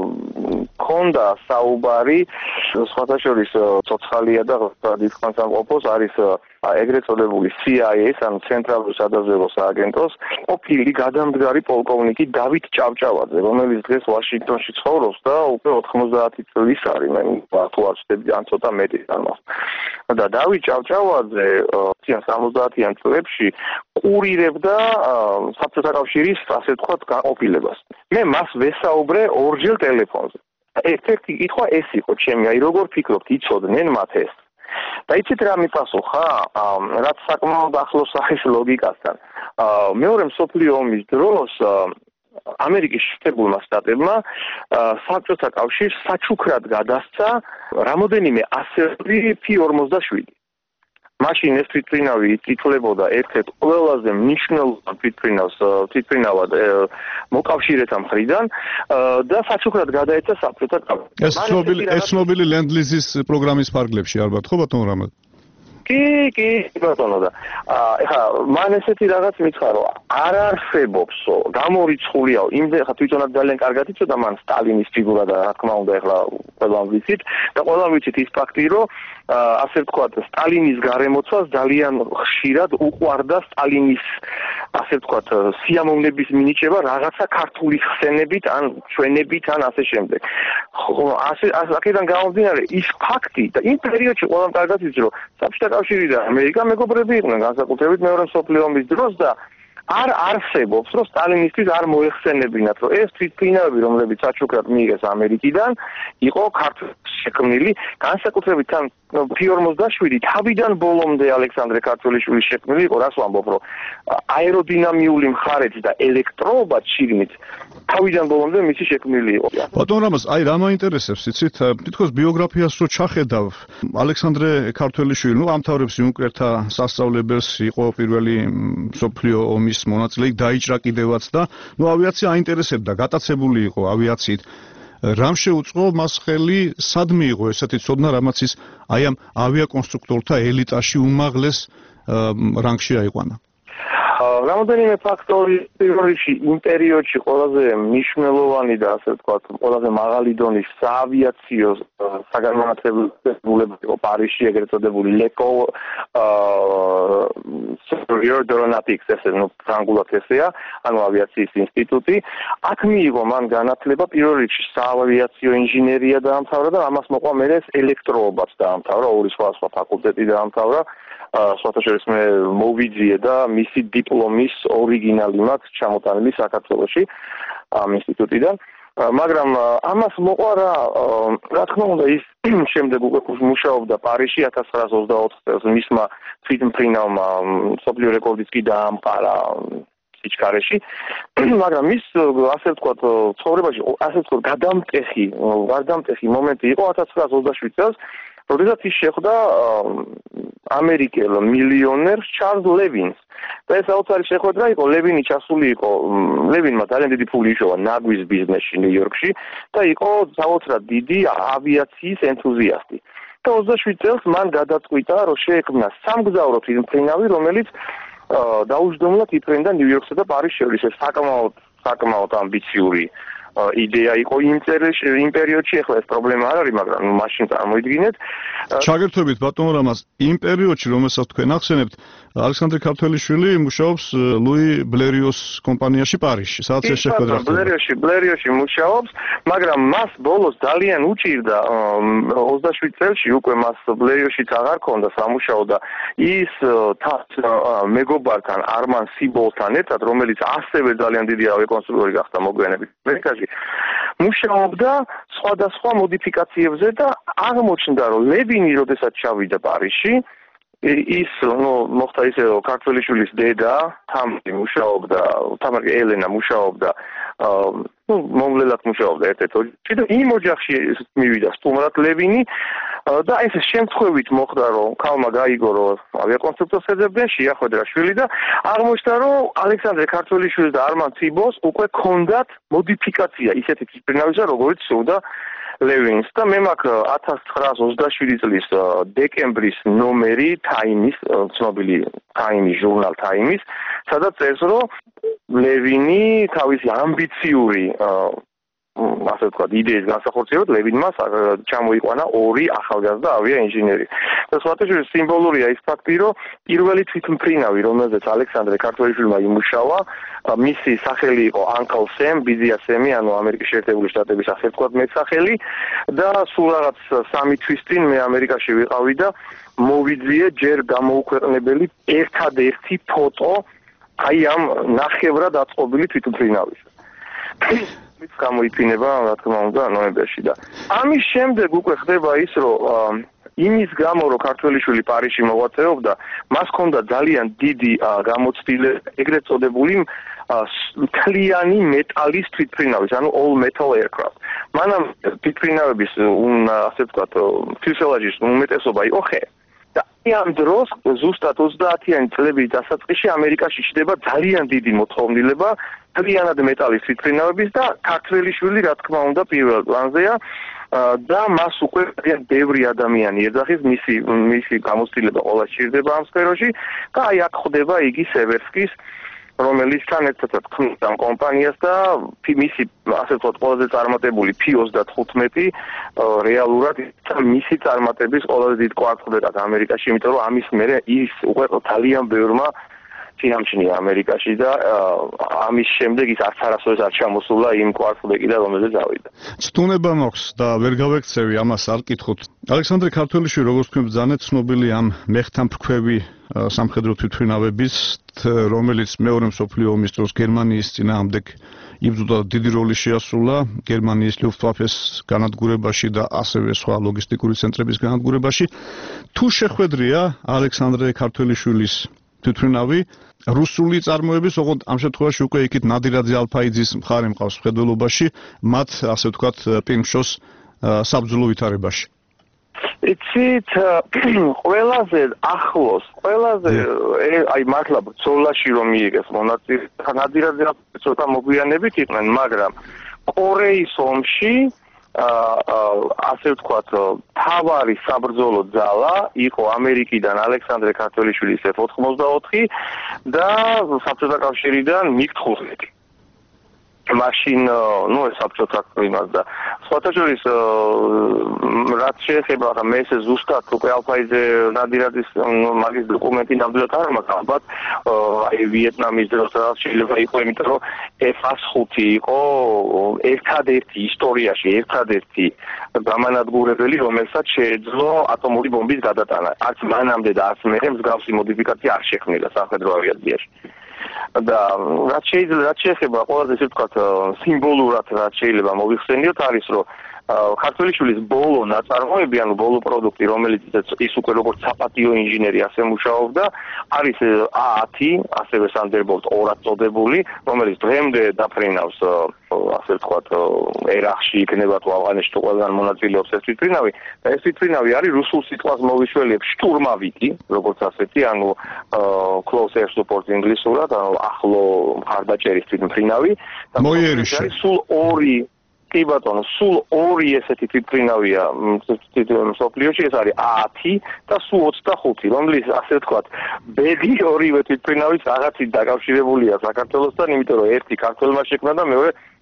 ქონდა საუბარი, სხვათა შორის ცოცხალია და დიდხანს ამყოფოს არის ეგრეთ წოდებული CIA-ის, ანუ ცენტრალური სადაზვერვო სააგენტოს ყოფილი გადამდგარი პოლკოვნიკი დავით ჭავჭავაძე, რომელიც დღეს ვაშინგტონში ცხოვრობს და უკვე 90 წლის არის, მე თუ არ ვცდები, ან ცოტა მეტი ამას. და დავით ჭავჭავაძე 70-იან წლებში კურირებდა საბჭოთა კავშირის, ასე ვთქვათ, გაყოფილებას. მე მას ვესაუბრე ორჯერ ტელეფონზე. ერთ-ერთი კითხვა ეს იყო ჩემი, აი როგორ ფიქრობთ, იცოდნენ მათ ეს? და იცით რა მიპასუხა, რაც საკმაოდ ახლოს არის ლოგიკასთან. მეორე მსოფლიო ომის დროს ამერიკის შეერთებულმა შტატებმა საბჭოთა კავშირს საჩუქრად გადასცა რამოდენიმე ასეული P-47. მაშინ ეს თვითმფრინავი ითვლებოდა ერთ-ერთ ყველაზე მნიშვნელოვან თვითმფრინავად მოკავშირეთა მხრიდან და საჩუქრად გადაეცა საბჭოთა კავშირს. ეს ცნობილი ლენდ-ლიზის პროგრამის ფარგლებში ალბათ ხო ბატონო რამაზ? კი, ბატონო და ეხლა მან ესეთი რაღაც მითხრა, რომ არ არსებობსო, გამორიცხულიაო, იმდენ ხა თვითონაც ძალიან კარგად იცოდა მან სტალინის ფიგურა და რა თქმა უნდა ეხლა ყველამ ვიცით და ყველამ ვიცით ის ფაქტი, რომ ასე ვთქვათ, სტალინის გარემოცვას ძალიან ხშირად უყვარდა სტალინის ასე ვთქვათ, სიამოვნების მინიჭება რაღაცა ქართული ხსენებით, ან ჩვენებით, ან ასე შემდეგ. ხო, აქედან გამომდინარე, ის ფაქტი და იმ პერიოდში ყველამ კარგად იცით, რომ საბჭოთა კავშირი და ამერიკა მეგობრები იყვნენ, განსაკუთრებით მეორე მსოფლიო ომის დროს და არ არსებობს, რომ სტალინისთვის არ მოეხსენებინათ, რომ ეს თვითმფრინავები, რომლებიც საჩუქრად მიიღეს ამერიკიდან, იყო ქართულში შექმნილი, განსაკუთრებით თან P-47 თავიდან ბოლომდე ალექსანდრე ქართველიშვილის შექმნილი იყო, რას ვამბობ, რომ აეროდინამიული მხარით და ელექტროობად შიგნით თავიდან ბოლომდე მისი შექმნილი იყო. ბატონ რამაზ, აი რა მაინტერესებს, იცით, თითქოს ბიოგრაფიას რო ჩახედავ, ალექსანდრე ქართველიშვილი, ამთავრებს იუნკერთა სასწავლებელს, იყო პირველი მსოფლიო ომის მონაწილე, დაიჭრა კიდევაც და ავიაცია აინტერესებდა, გატაცებული იყო ავიაციით. რამ შეუწყო მას ხელი, სად მიიღო ესეთი ცოდნა, რამაც ის აი ამ ავიაკონსტრუქტორთა ელიტაში უმაღლეს რანგში აიყვანა? რამოდენიმე ფაქტორი პირველში იმ პერიოდში ყველაზე მნიშვნელოვანი და ასე ვთქვათ, ყველაზე მაღალი დონის საავიაციო საგანმანათლებლობები იყო პარიზში ეგრეთ წოდებული ლეკო Superior Aeronautics, ესე ფრანგულად ესეა, ანუ ავიაციის ინსტიტუტი. აქ მიიღო მან განათლება პირველ რიგში საავიაციო ინჟინერია დაამთავრა და ამას მოყვა მერე ელექტროობაც დაამთავრა, ორი სხვა ფაკულტეტი დაამთავრა. სხვათა შორის მე მოვიძიე და მისი დიპლომის ორიგინალი მაქვს ჩამოტანილი საქართველოში ამ ინსტიტუტიდან. მაგრამ ამას მოყვა რა თქმა უნდა ის შემდეგ უკვე მუშაობდა პარიზში 1924 წელს მისმა თვითმფრინავმა მსოფლიო რეკორდიც კი დაამყარა სიჩქარეში. მაგრამ ის ასე ვთქვათ ცხოვრებაში ასე ვთქვათ გადამტეხი მომენტი იყო 1927 წელს, როდესაც ის შეხვდა ამერიკელ მილიონერს ჩარლზ ლევინს. და ეს საოცარი შეხვედრა იყო, ლევინი ჩასული იყო, ლევინმა ძალიან დიდი ფული იშოვა ნაგვის ბიზნესში ნიუ-იორკში და იყო საოცრად დიდი ავიაციის ენთუზიასტი. და 27 წელს მან გადაწყვიტა, რომ შეექმნა სამგზავრო თვითმფრინავი, რომელიც დაუჯდომლად იფრენდა ნიუ-იორკსა და პარიზს შორის. ეს საკმაოდ ამბიციური იდეა იყო იმ პერიოდში, ეხლა ეს პრობლემა არ არის, მაგრამ მაშინ წარმოიდგინეთ. ჩაგერთვებით ბატონო რამაზ, იმ პერიოდში, რომელსაც თქვენ ახსენებთ, ალექსანდრე ქართველიშვილი მუშაობს ლუი ბლერიოს კომპანიაში პარიზში, სადაც ეს შეხვედრა ხდება. ბლერიოში მუშაობს, მაგრამ მას ბოლოს ძალიან უჭირდა 27 წელში უკვე მას ბლერიოშიც აღარ ქონდა სამუშაო და ის მეგობართან არმან სიბოლთან ერთად, რომელიც ასევე ძალიან დიდი ავიაკონსტრუქტორი გახდა მოგვიანებით ამერიკაში, მუშაობდა სხვადასხვა მოდიფიკაციებზე და აღმოჩნდა, რომ ლევინი როდესაც ჩავიდა პარიზში, ის მოხდა ისე, რომ ქართველიშვილის დედა თამარი მუშაობდა, თამარი ელენა მუშაობდა, მომლელად მუშაობდა ერთ-ერთ ოჯახში და იმ ოჯახში მივიდა სტუმრად ლევინი და ეს შემთხვევით მოხდა, რომ ქალმა გაიგო, რომ ავიაკონსტრუქტორს ეძებდნენ, შეახვედრა შვილი და აღმოჩნდა, რომ ალექსანდრე ქართველიშვილს და არმან ციბოს უკვე ჰქონდათ მოდიფიკაცია ისეთი თვითმფრინავისა, როგორც სურდა ლევინს და მე მაქვს 1927 წლის დეკემბრის ნომერი Time-ის, ცნობილი Time-ის ჟურნალ Time-ის, სადაც წერს, რომ ლევინი თავისი ამბიციური ასე ვთქვათ, იდეის განსახორციელებლად ლევინმა ჩამოიყვანა 2 ახალგაზრდა ავიაინჟინერი. და სხვათაშორის სიმბოლურია ის ფაქტი, რომ პირველი თვითმფრინავი, რომელზეც ალექსანდრე ქართველიშვილმა იმუშავა, მისი სახელი იყო Uncle Sam, ბიძია სემი, ანუ ამერიკის შეერთებული შტატების ასე ვთქვათ მეტსახელი და სულ რაღაც 3 თვის წინ მე ამერიკაში ვიყავი და მოვიძიე ჯერ გამოუქვეყნებელი ერთადერთი ფოტო აი ამ ნახევრად აწყობილი თვითმფრინავის. გამოიფინება, რა თქმა უნდა, ნოემბერში და ამის შემდეგ უკვე ხდება ის, რომ იმის გამო, რომ ქართველიშვილი პარიზში მოღვაწეობდა, მას ჰქონდა ძალიან დიდი გამოცდილება, ეგრეთ წოდებული მთლიანი მეტალის თვითმფრინავის, ანუ all metal aircraft. მანამ თვითმფრინავების, ასე ვთქვათ, ფიუსელაჟის უმეტესობა იყო ხე. და ამ დროს ზუსტად 30-იანი წლების დასაწყისში ამერიკაში ჩნდება ძალიან დიდი მოთხოვნილება მთლიანად მეტალის თვითმფრინავების და ქართველიშვილი, რა თქმა უნდა, პირველ პლანზეა და მას უკვე ძალიან ბევრი ადამიანი ეძახის, მისი გამოცდილება ყველა სჭირდება ამ სფეროში და აი აქ ხდება იგი სევერსკის, რომელიც თან ერთად ქმნის ამ კომპანიას და მისი ასე ვთქვათ ყველაზე წარმატებული P-35 რეალურად მისი წარმატების ყველაზე დიდ კვარტალად ამერიკაში, იმიტომ რომ ამის მერე ის უკვე ძალიან ბევრმა შეამჩნია ამერიკაში და ამის შემდეგ ის არასოდეს არ ჩამოსულა იმ კვარტალიდან, რომელზეც ავიდა. ცდუნება მაქვს და ვერ გავექცევი ამას არ კითხოთ. ალექსანდრე ქართველიშვილი, როგორც თქვენ ბრძანეთ, ცნობილი ამ მეხთამფრქვევი სამხედრო თვითმფრინავების, რომელიც მეორე მსოფლიო ომის დროს გერმანიის წინააღმდეგ იბრძოდა და დიდი როლი შეასრულა გერმანიის ლუფტვაფეს განადგურებაში და ასევე სხვა ლოგისტიკური ცენტრების განადგურებაში. თუ შეხვედრია ალექსანდრე ქართველიშვილის თვითმფრინავი რუსული წარმოების, ოღონდ ამ შემთხვევაში უკვე იქით ნადირაძე ალფაიძის მხარე მყავს მხედველობაში, მათ ასე ვთქვათ პინგშოს საბრძოლო ვითარებაში. იცით, ყველაზე ახლოს, აი მართლა ბრძოლაში რომ მიიღეს მონაწილე, ნადირაძე ცოტა მოგვიანებით იყვნენ, მაგრამ კორეის ომში ასე ვთქვათ, თავარი საბრძოლო ძალა იყო ამერიკიდან ალექსანდრე ქართველიშვილის F-84 და საბჭოთა კავშირიდან MiG-15. მაშინ, ეს საბჭოთა იმას და სხვათა შორის რაც შეეხება მე ეს ზუსტად უკვე ალფაიძე ნადირაძის მაგის დოკუმენტი ნამდვილად არ მაქვს, ალბათ აი ვიეტნამის დროს შეიძლება იყო, იმიტომ რომ F-105 იყო ერთადერთი ისტორიაში ერთადერთი გამანადგურებელი, რომელსაც შეეძლო ატომური ბომბის გადატანა. არც მანამდე და არც მერე მსგავსი მოდიფიკაცია არ შექმნილა სამხედრო ავიაციაში. და რაც შეეხება ყველაზე ისე ვთქვათ სიმბოლურად რაც შეიძლება მოვიხსენიოთ არის რომ ქართველიშვილის ბოლო ნაწარმოები, ანუ ბოლო პროდუქტი, რომელიც ის უკვე როგორც საპატიო ინჟინერი ასე მუშაობდა, არის A10, ასევე Thunderbolt 2 წოდებული, რომელიც დღემდე დაფრინავს ასე ვთქვათ ერახში იქნება თუ ავღანეთში თუ ყველგან მონაწილეობს ეს თვითმფრინავი და ეს თვითმფრინავი არის რუსულ სიტყვას მოვიშველიებ შტურმავიკი, როგორც ასეთი, ანუ close air support ინგლისურად, ანუ ახლო მხარდაჭერის თვითმფრინავი და მოიერიშე სულ 2 კი ბატონო, სულ 2 ესეთი თვითმფრინავია მსოფლიოში, ეს არის A10 და Su-25, რომლის ასე ვთქვათ, ბედი ორივე თვითმფრინავიც რაღაცით დაკავშირებულია საქართველოსთან, იმიტომ რომ ერთი ქართველმა შექმნა და მეორე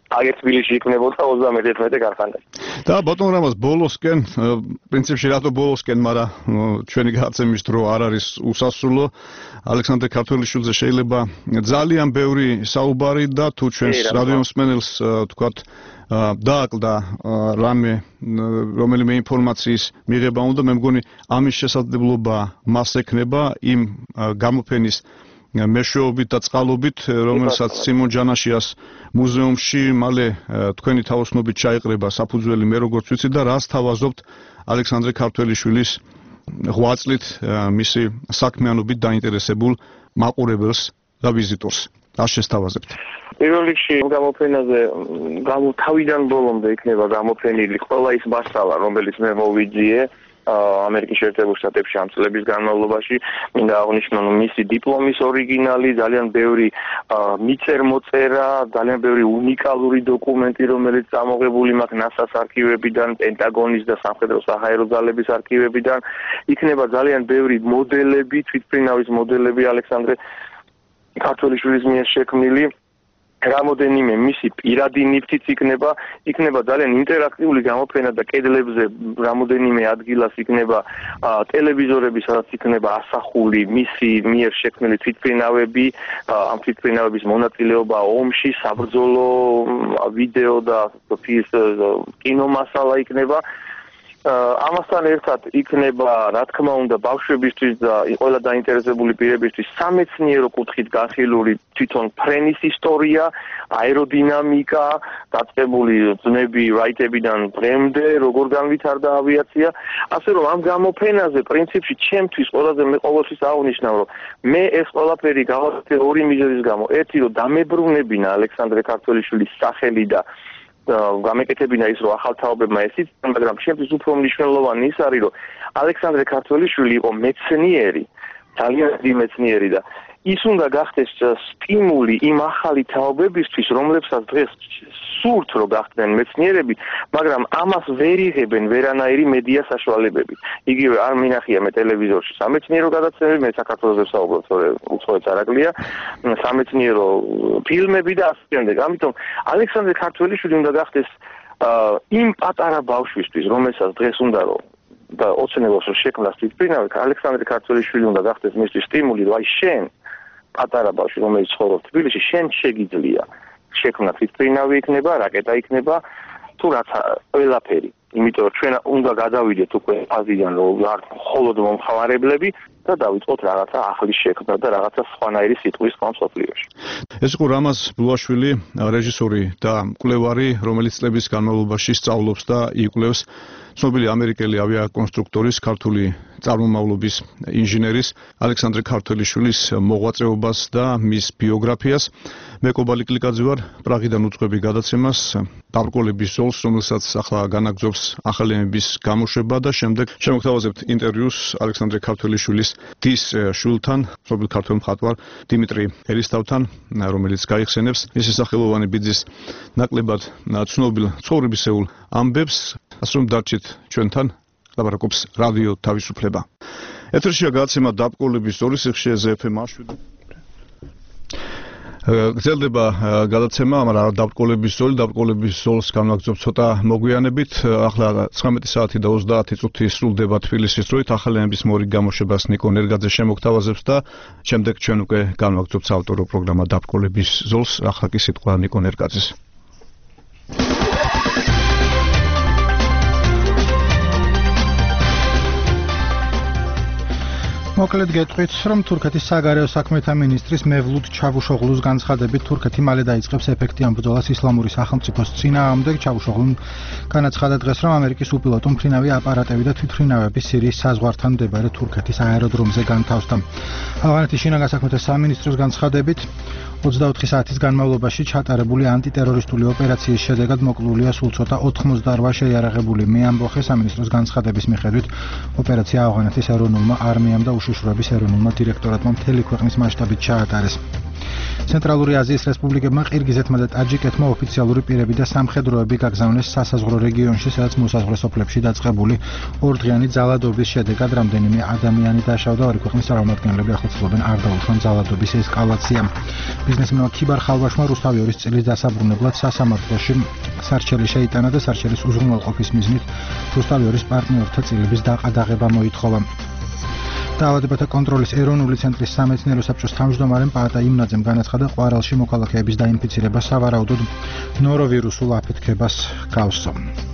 აგერ თბილისში იქნებოდა 31 ქარხანაში. და ბატონ რამაზ ბოლოსკენ პრინციპში რატო ბოლოსკენ, მაგრამ ჩვენი გადაცემის დრო არ არის უსასრულო. ალექსანდრე ქართველიშვილზე შეიძლება ძალიან ბევრი საუბარი და თუ ჩვენს რადიომსმენელს თქვათ დააკლდა რამე რომელიმე ინფორმაციის მიღება უნდა, მე მგონი ამის შესაძლებლობა მას ექნება იმ გამოფენის მეშვეობით და წყალობით, რომელსაც სიმონ ჯანაშიას მუზეუმში მალე თქვენი თაოსნობით ჩაიყრება საფუძველი, მე როგორც ვიცი და რას თავაზობთ ალექსანდრე ქართველიშვილის ღვაწლით მისი საქმიანობით დაინტერესებულ მაყურებელს და ვიზიტორს. რას შესთავაზებთ? პირველ რიგში გამოფენაზე თავიდან ბოლომდე იქნება გამოფენილი ყველა ის მასალა, რომელიც მე მოვიძიე ამერიკის შეერთებულ შტატებში ამ წლების განმავლობაში. მინდა აღნიშნო მისი დიპლომის ორიგინალი, ძალიან ბევრი მიწერ-მოწერა, ძალიან ბევრი უნიკალური დოკუმენტი, რომელიც წამოღებული მაქვს NASA-ს არქივებიდან, პენტაგონის და სამხედრო საჰაერო ძალების არქივებიდან. იქნება ძალიან ბევრი მოდელები, თვითმფრინავის მოდელები ალექსანდრე ქართველიშვილის მიერ შექმნილი. რამოდენიმე მისი პირადი ნივთიც იქნება ძალიან ინტერაქტიული გამოფენა და კედლებზე რამოდენიმე ადგილას იქნება ტელევიზორები, სადაც იქნება ასახული მისი მიერ შექმნილი თვითმფრინავები, ამ თვითმფრინავების მონაწილეობა ომში, საბრძოლო ვიდეო და კინომასალა იქნება. ამასთან ერთად იქნება, რა თქმა უნდა, ბავშვებისთვის და ყველა დაინტერესებული პირებისთვის სამეცნიერო კუთხით განხილული თვითონ ფრენის ისტორია, აეროდინამიკა, დაწყებული ძმები რაიტებიდან დღემდე, როგორ განვითარდა ავიაცია. ასე რომ ამ გამოფენაზე პრინციპში ჩემთვის ყველაზე მე ყოველთვის აღნიშნავ, რომ მე ეს ყველაფერი გავაკეთე ორი მიზეზის გამო. ერთი, რომ დამებრუნებინა ალექსანდრე ქართველიშვილის სახელი და გამეკეთებინა ის, რომ ახალ თაობებმა ეს იციან, მაგრამ ჩემთვის უფრო მნიშვნელოვანი ის არის, რომ ალექსანდრე ქართველიშვილი იყო მეცნიერი, ძალიან დიდი მეცნიერი და ის უნდა გახდეს სტიმული იმ ახალი თაობებისთვის, რომლებსაც დღეს სურთ, რომ გახდნენ მეცნიერები, მაგრამ ამას ვერ იღებენ ვერანაირი მედია საშუალებებით. იგივე არ მინახია მე ტელევიზორში სამეცნიერო გადაცემები, მე საქართველოს ვსაუბრობ, უცხოეთს არაკლია, სამეცნიერო ფილმები და ასე შემდეგ. ამიტომ ალექსანდრე ქართველიშვილი უნდა გახდეს იმ პატარა ბავშვისთვის, რომელსაც დღეს უნდა რომ და ოცნებობს რომ შექმნას თვითმფრინავი, ალექსანდრე ქართველიშვილი უნდა გახდეს მისთვის სტიმული, რომ აი შენ პატარა ბავშვი, რომელიც ცხოვრობს თბილისში, შენ შეგიძლია შექმნა თვითმფრინავი იქნება, რაკეტა იქნება, თუ რაც ყველაფერი. იმიტომ რომ ჩვენ უნდა გადავიდეთ უკვე ფაზიდან, რომ არ მხოლოდ მომხმარებლები და დავიწყოთ რაღაცა ახლის შექმნა და რაღაცა სხვანაირი სიტყვის კონსოლიდაციაში. ეს იყო რამაზ ბლუაშვილი, რეჟისორი და მკვლევარი, რომელიც წლების განმავლობაში სწავლობს და იკვლევს ცნობილი ამერიკელი ავიაკონსტრუქტორის, ქართული წარმომავლობის ინჟინერის ალექსანდრე ქართველიშვილის მოღვაწეობას და მის ბიოგრაფიას. მე კობალი კლიკაძე ვარ, პრაღიდან უძღვები გადაცემას დაბრკოლების ზოლს, რომელსაც ახლა განაგრძობს ახალემების გამოშვება და შემდეგ შემოგთავაზებთ ინტერვიუს ალექსანდრე ქართველიშვილის დის შვილთან, ცნობილ ქართველ მხატვარ დიმიტრი ერისთავთან, რომელიც გაიხსენებს მისი სახელოვანი ბიძის ნაკლებად ცნობილ ცხოვრებისეულ ამბებს. ასე რომ დარჩით ჩვენთან, ლაპარაკობს რადიო თავისუფლება. ეთერშია გადაცემა დაბრკოლების ზოლის სიხშირეზე FM 7. გრძელდება გადაცემა, მაგრამ დაბრკოლების ზოლს განვაგრძობ ცოტა მოგვიანებით. ახლა 19 საათი და 30 წუთი სრულდება თბილისის დროით. ახალენების მორიგ გამოშვებას ნიკო ნერგაძე შემოგთავაზებს და შემდეგ ჩვენ უკვე განვაგრძობთ ავტორო პროგრამა დაბრკოლების ზოლს. ახლა კი სიტყვა ნიკო ნერგაძეს. მოკლედ გეტყვით, რომ თურქეთის საგარეო საქმეთა მინისტრის მევლუდ ჩავუშოღლუს განცხადებით თურქეთი მალე დაიწყებს ეფექტიან ბრძოლას ისლამური სახელმწიფოს წინააღმდეგ. ჩავუშოღლუმ განაცხადა დღეს, რომ ამერიკის უპილოტო მფრინავი აპარატები და თვითმფრინავები სირიის საზღვართან მდებარე თურქეთის აეროდრომზე განთავსდა. ავღანეთის შინაგან საქმეთა სამინისტროს განცხადებით 24 საათის განმავლობაში ჩატარებული ანტიტერორისტული ოპერაციის შედეგად მოკლულია სულ ცოტა 88 შეიარაღებული მეამბოხე. სამინისტროს განცხადების მიხედვით ოპერაცია ავღანეთის ეროვნულმა არმიამ და უშიშროების ეროვნულმა დირექტორატმა მთელი ქვეყნის მასშტაბით ჩაატარეს. ცენტრალური აზიის რესპუბლიკებმა ყირგიზეთმა და ტაჯიკეთმა ოფიციალური პირები და სამხედროები გაგზავნეს სასაზღვრო რეგიონში, სადაც მოსაზღვრე სოფლებში დაწყებული ორდღიანი ძალადობის შედეგად რამდენიმე ადამიანი დაშავდა. ორი ქვეყნის წარმომადგენლები ახლა ცდილობენ არ დაუშვან ძალადობის ესკალაცია. ბიზნესმენმა ქიბარ ხალვაშმა რუსთავი 2 წლის დასაბრუნებლად სასამართლოში სარჩელი შეიტანა და სარჩელის უზრუნველყოფის მიზნით რუსთავი 2-ის პარტნიორთა წილების დაყადაღება მოითხოვა. დაავადებათა კონტროლის ეროვნული ცენტრის სამეცნიერო საბჭოს თავმჯდომარემ პაატა იმნაძემ განაცხადა, ყვარელში მოქალაქეების დაინფიცირება სავარაუდოდ ნოროვირუსულ აფეთქებას გავსო.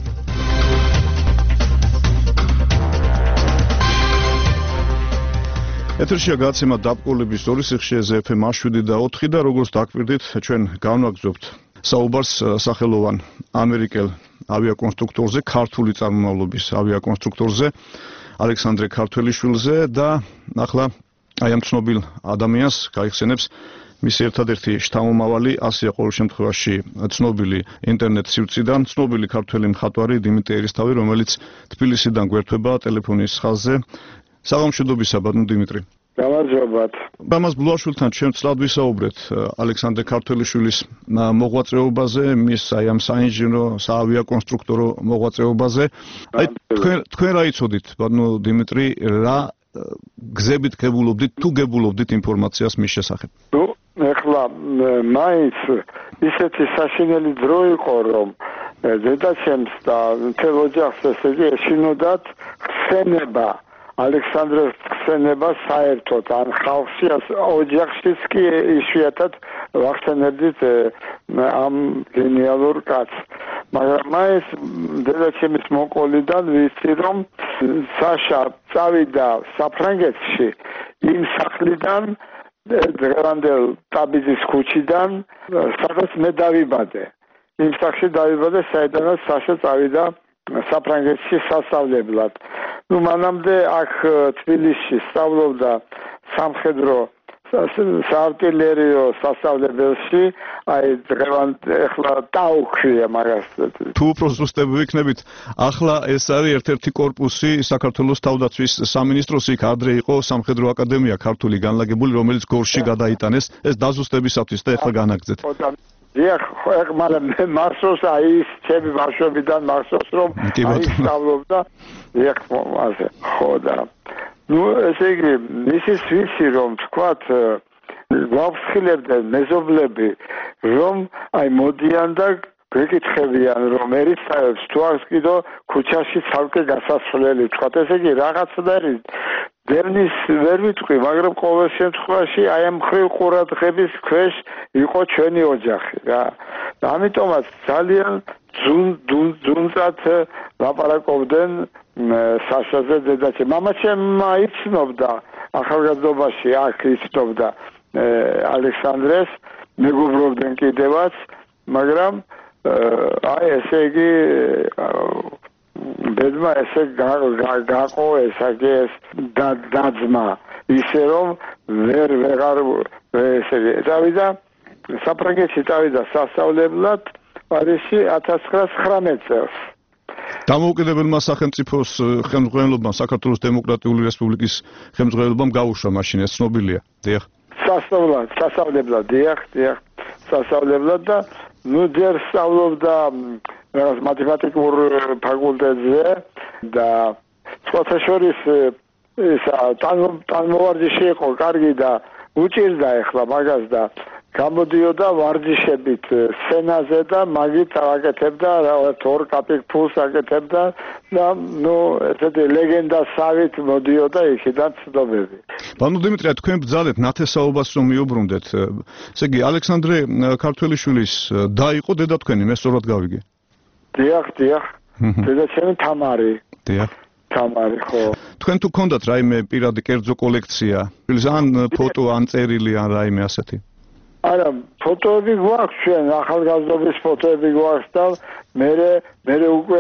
ეთერშია გადაცემა დაბკოლების ორი სიხშირეზე FM 7 და 4 და როგორც დაგვირდით, ჩვენ განვაგრძობთ საუბარს სახელოვან ამერიკელ ავიაკონსტრუქტორზე, ქართული წარმომავლობის ავიაკონსტრუქტორზე, ალექსანდრე ქართველიშვილზე და ახლა აი ამ ცნობილ ადამიანს გაიხსენებს მისი ერთადერთი შთამომავალი, ასია ყოველ შემთხვევაში ცნობილი ინტერნეტ სივრციდან, ცნობილი ქართველი მხატვარი დიმიტრი ერისთავი, რომელიც თბილისიდან გვერდება ტელეფონის ხაზზე. საღამოშობისა, ბატონო დიმიტრი. გამარჯობათ. ამას ბლუაშვილთან ჩვენ ცლად ვისაუბრეთ ალექსანდრე ქართველიშვილის მოღვაწეობაზე, მის აი ამ საინჟინრო, საავიაკონსტრუქტორო მოღვაწეობაზე. აი თქვენ რა იცოდით, ბატონო დიმიტრი, რა გზებით გებულობდით, თუ გებულობდით ინფორმაციას მის შესახებ? ნუ, ეხლა მაინც ისეთი საშინელი დრო იყო, რომ დედაცემს და მთელ ოჯახს ესე იგი ეშინოდათ ხსენება ალექსანდრეს ხსენება საერთოდ ან ხალხში ოჯახშიც კი იშვიათად ვახსენებდით ამ გენიალურ კაცს. მაგრამ ეს დედაცემის მოყოლიდან ვიცი, რომ საშა წავიდა საფრანგეთში იმ სახლიდან დღევანდელ ტაბიძის ქუჩიდან, სადაც მე დავიბადე. იმ სახლში დავიბადე, საიდანაც საშა წავიდა საფრანგეთში სასწავლებლად. ნუ მანამდე აქ თბილისში სწავლობდა სამხედრო საარტილერიო სასწავლებელში, აი ეხლა დაუქვია მაგას. თუ უფრო ზუსტები ვიქნებით, ახლა ეს არის ერთ-ერთი კორპუსი საქართველოს თავდაცვის სამინისტროს, იქ ადრე იყო სამხედრო აკადემია ქართული განლაგებული, რომელიც გორში გადაიტანეს, ეს დაზუსტებისათვის და ეხლა განაგრძეთ. დიახ, მაგრამ მახსოვს აი ის ჩემი ბავშვობიდან მახსოვს, რომ აი სწავლობდა დიახ ასე. ხო და ნუ ესე იგი ისიც ვიცი, რომ თქვათ ვაფრთხილებდნენ მეზობლები, რომ აი მოდიან და გვეკითხებიან, რომ ერისთავებს თუ აქვს კიდო ქუჩაში ცალკე გასასვლელი, თქვათ ესე იგი რაღაცნაირი დევნის ვერ ვიტყვი, მაგრამ ყოველ შემთხვევაში აი ამ მხრივ ყურადღების ქვეშ იყო ჩვენი ოჯახი რა. და ამიტომაც ძალიან ძუნწად ლაპარაკობდნენ საშაზე დედაცე. მამაჩემმა იცნობდა ახალგაზრდობაში, აქ იცნობდა ალექსანდრეს, მეგობრობდნენ კიდევაც, მაგრამ აი ესე იგი ბედმა ესე გაყო ეს დაძმა ისე რომ ვეღარ ესე დავიდა საფრანგეთში დავიდა სასწავლებლად პარიზში 1919 წელს. დამოუკიდებელმა სახელმწიფოს ხელმძღვანელობამ, საქართველოს დემოკრატიული რესპუბლიკის ხელმძღვანელობამ გაუშვა მაშინ, ეს ცნობილია. დიახ. სასწავლებლად, დიახ, სასწავლებლად და ნუ ჯერ სწავლობდა რაღაც მათემატიკურ ფაკულტეტზე და სხვათა შორის ისა ტანმოვარჯიში იყო კარგი და უჭირდა ეხლა მაგას და გამოდიოდა ვარჯიშებით სცენაზე და მაგით აკეთებდა რაღაც 2 კაპიკ ფულს აკეთებდა და ნუ ესეთი ლეგენდასავით მოდიოდა იქიდან ცნობები. ბანუ დიმიტრია, თქვენ ბრძალეთ ნათესაობას რომ მიუბრუნდეთ. ესე იგი ალექსანდრე ქართველიშვილის და იყო დედა თქვენი, მე სწორად გავიგე. დიახ. დედა ჩემი თამარი. დიახ. თამარი ხო. თქვენ თუ გქონდათ რაიმე პირადი კერძო კოლექცია, ან ფოტო, ან წერილი, ან რაიმე ასეთი? არა, ფოტოები გვაქვს ჩვენ, ახალგაზრდობის ფოტოები გვაქვს და მე უკვე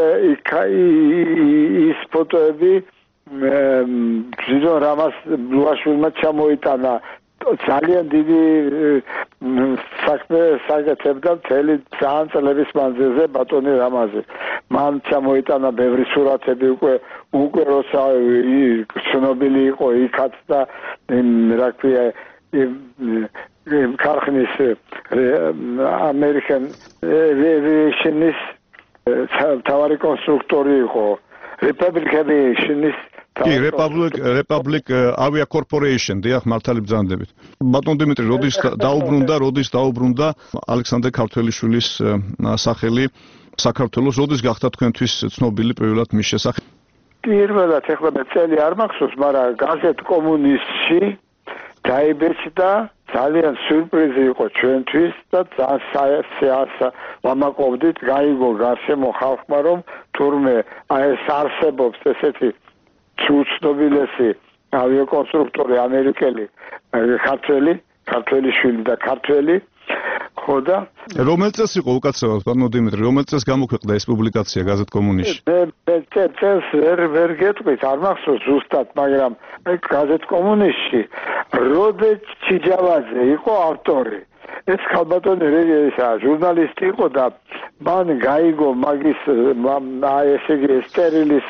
ის ფოტოები ძიძონ რამას ბლუაშვილმა ჩამოიტანა. ძალიან დიდი საქმე საკეთებდა მთელი ძალიან წლების მანძილზე ბატონი რამაზი. მან ჩამოიტანა ბევრი სურათები უკვე როცა ცნობილი იყო იქაც და რა ქვია ქარხნის American Aviation-ის თავარი კონსტრუქტორი იყო, Republic Aviation-ის კი, Republic Avia Corporation, დიახ, მართალი ბრძანდებით. ბატონ დიმიტრი, როდის დაუბრუნდა ალექსანდრე ქართველიშვილის სახელი საქართველოს, როდის გახდა თქვენთვის ცნობილი პირველად მის შესახებ? პირველად ეხლა მე წელი არ მახსოვს, მაგრამ გაზეთ კომუნისტში დაიბეჭდა, ძალიან სიურპრიზი იყო ჩვენთვის და ძალიან ვამაყობდით, გაიგო გარშემო ხალხმა, რომ თურმე ეს არსებობს ესეთი უცნობილესი ავიაკონსტრუქტორი ამერიკელი ქართველი შვილი და ქართველი ხო და რომელ წელს იყო უკაცრავად ბატონო დიმიტრი, რომელ წელს გამოქვეყნდა ეს პუბლიკაცია გაზეთ კომუნისტში? მე წელს ვერ გეტყვით, არ მახსოვს ზუსტად, მაგრამ გაზეთ კომუნისტში როდე ჩიჯავაძე იყო ავტორი. ეს ქალბატონი ჟურნალისტი იყო და მან გაიგო მაგის ესე იგი სტერილის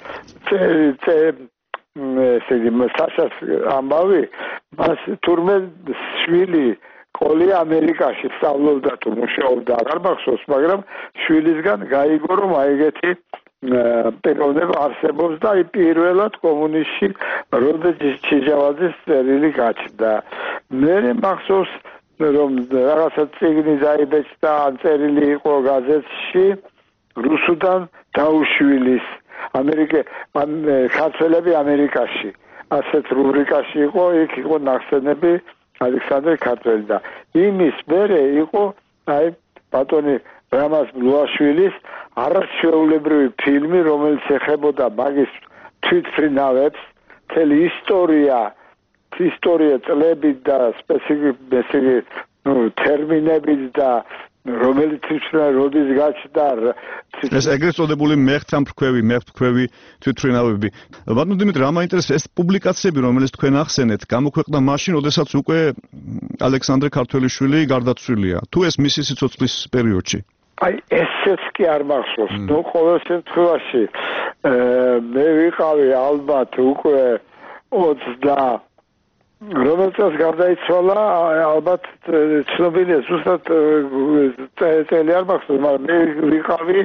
საშას ამბავი, მას თურმე შვილი ყოლი ამერიკაში სწავლობდა თუ მუშაობდა, არ მახსოვს, მაგრამ შვილისგან გაიგო, რომ ეგეთი პიროვნება არსებობს და პირველად კომუნისტში როდესაც ჩიჯავაძის წერილი გაჩნდა. მე მახსოვს, რომ რაღაცა წიგნი დაიბეჭდა, ან წერილი იყო გაზეთში რუსუდან დაუშვილის ქართველები ამერიკაში. ასეთ რუბრიკაში იყო, იქ იყო ნახსენები ალექსანდრე ქართველი და იმის მერე იყო ბატონი რამაზ ბლუაშვილის არაჩვეულებრივი ფილმი, რომელიც ეხებოდა მაგის თვითმფრინავებს, მთელი ისტორია წლებით და სპეციფიკური თერმინებით და რომელიც როდის გაჩნდა ეს ეგრეთ წოდებული მեղთქვევი თვითმფრინავები. ბატონო დიმიტრი, რა მაინტერესებს ეს პუბლიკაციები, რომელიც თქვენ ახსენეთ, გამოქვეყნდა მაშინ, როდესაც უკვე ალექსანდრე ქართველიშვილი გარდაცვლილია, თუ ეს მისი სიცოცხლის პერიოდში? ესეც კი არ მახსოვს. ყოველ შემთხვევაში მე ვიყავი ალბათ უკვე 20 რომელსაც გარდაიცვალა, ალბათ ცნობილია ზუსტად წელი არ მახსოვს, მაგრამ მე ვიყავი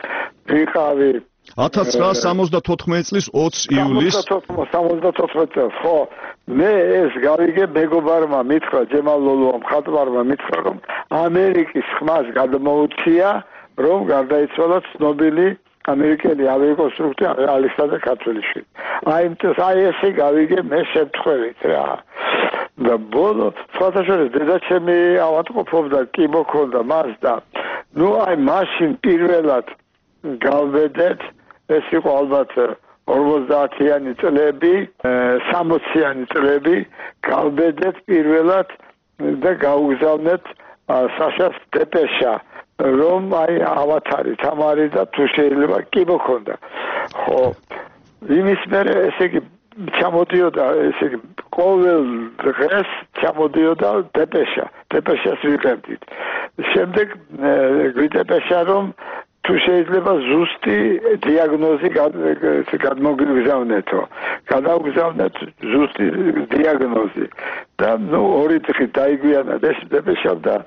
1974 წლის 20 იulis 74 წელს, ხო. მე ეს გავიგე მეგობარმა მითხრა, ჯემალ ლოლუამ ხატვარმა მითხრა, რომ ამერიკის ხმას გადმოუცია, რომ გარდაიცვალა ცნობილი ამერიკელი ავიაკონსტრუქტორი ალექსანდრე ქართველიშვილი. აი ესე გავიგე მე შემთხვევით რა. და ბოლო სხვათაშორის დედაჩემი ავადმყოფობდა, კი მოქონდა მას და მაშინ პირველად გავბედეთ, ეს იყო ალბათ 50-იანი წლები, 60-იანი წლები, გავბედეთ პირველად და გავუგზავნეთ საშას დეპეშა, რომ ავათარი თამარი და თუ შეიძლება კი მოქონდა. ხო, იმის მერე ესე იგი ჩამოდიოდა, ესე იგი ყოველ დღეს ჩამოდიოდა დეპეშას ვიყებდით. შემდეგ გვიდეპეშა, რომ თუ შეიძლება ზუსტი დიაგნოზი გადმოგიგზავნეთო. გადავგზავნეთ ზუსტი დიაგნოზი და ორი დღით დაიგვიანა ეს დეპეშა და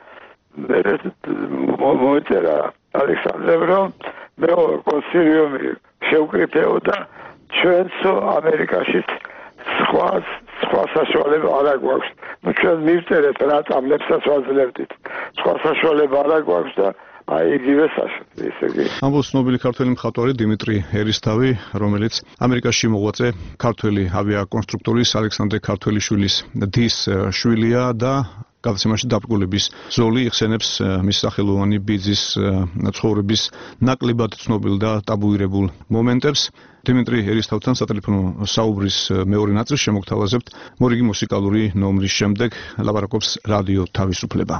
მოეწერა ალექსანდრემ, რომ მე კონსილიუმი შევკრიფეო და ჩვენცო ამერიკაში სხვა საშუალება არ გვაქვს. ჩვენ მივწერეთ რა წამლებსაც ვაძლევდით. სხვა საშუალება არ გვაქვს და იგივე ესე იგი. ამბობს ცნობილი ქართველი მხატვარი დიმიტრი ერისთავი, რომელიც ამერიკაში მოღვაწე ქართველი ავიაკონსტრუქტორის ალექსანდრე ქართველიშვილის დის შვილია და გადაცემაში დაბრკოლების ზოლი იხსენებს მის სახელოვანი ბიძის ცხოვრების ნაკლებად ცნობილ და ტაბუირებულ მომენტებს. დიმიტრი ერისთავთან სატელეფონო საუბრის მეორე ნაწილს შემოგთავაზებთ მორიგი მუსიკალური ნომრის შემდეგ ლაპარაკობს რადიო თავისუფლება.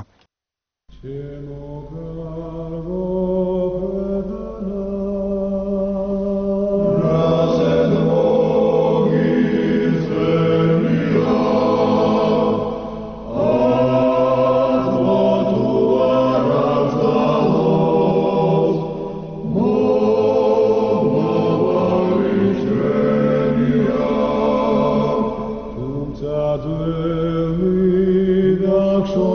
Tadweli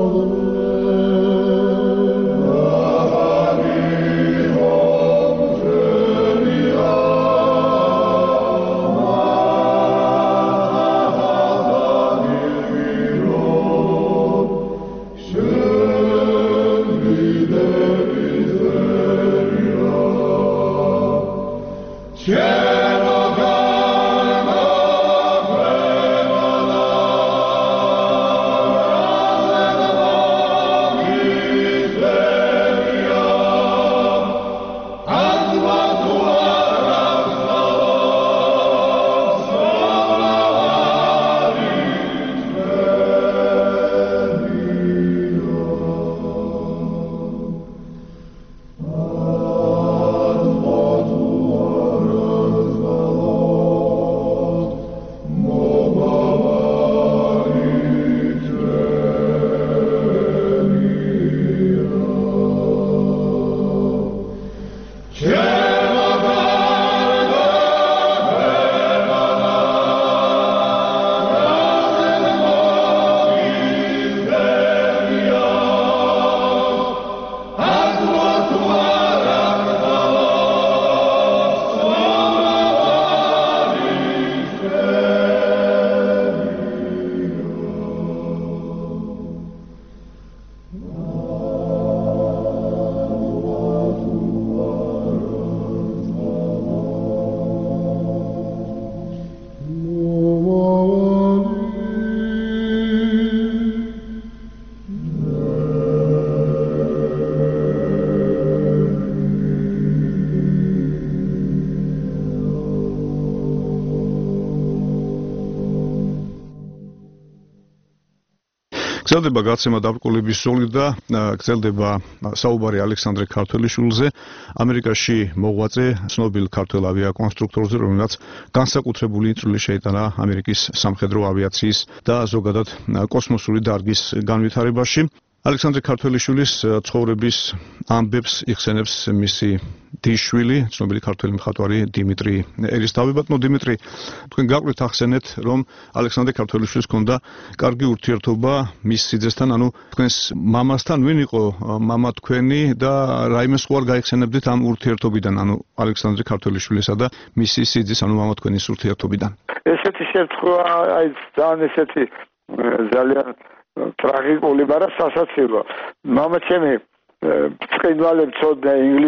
გრძელდება გაცემა დაბრკოლების ზოლი და გრძელდება საუბარი ალექსანდრე ქართველიშვილზე, ამერიკაში მოღვაწე ცნობილ ქართველ ავიაკონსტრუქტორზე, რომელსაც განსაკუთრებული წვლილი შეიტანა ამერიკის სამხედრო ავიაციის და ზოგადად კოსმოსური დარგის განვითარებაში. ალექსანდრე ქართველიშვილის ცხოვრების ამბებს იხსენებს მისი დიშვილი, ცნობილი ქართველი მხატვარი დიმიტრი ერისთავი. დიმიტრი, თქვენ გაყვით ახსენეთ, რომ ალექსანდრე ქართველიშვილს ჰქონდა კარგი ურთიერთობა მის სიძესთან, ანუ თქვენს მამასთან. ვინ იყო მამა თქვენი და რაიმე სხვა არ გაიხსენებდით ამ ურთიერთობიდან, ანუ ალექსანდრე ქართველიშვილისა და მისი სიძის, ანუ მამა თქვენის ურთიერთობიდან? ესეთი შემთხვევა, აი ძალიან ესეთი ძალიან ტრაგიკული, მაგრამ სასაცილო. მამა ჩემი წყინვალებს ცოდნა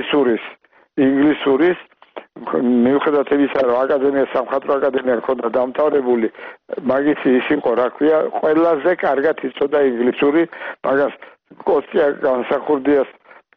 ინგლისურის, მიუხედავად იმისა, რომ აკადემია, სამხატვრო აკადემია ჰქონდა დამთავრებული, მაგის ის იყო, რა ქვია, ყველაზე კარგად იცოდა ინგლისური, მაგას კოსტია განსახურდიას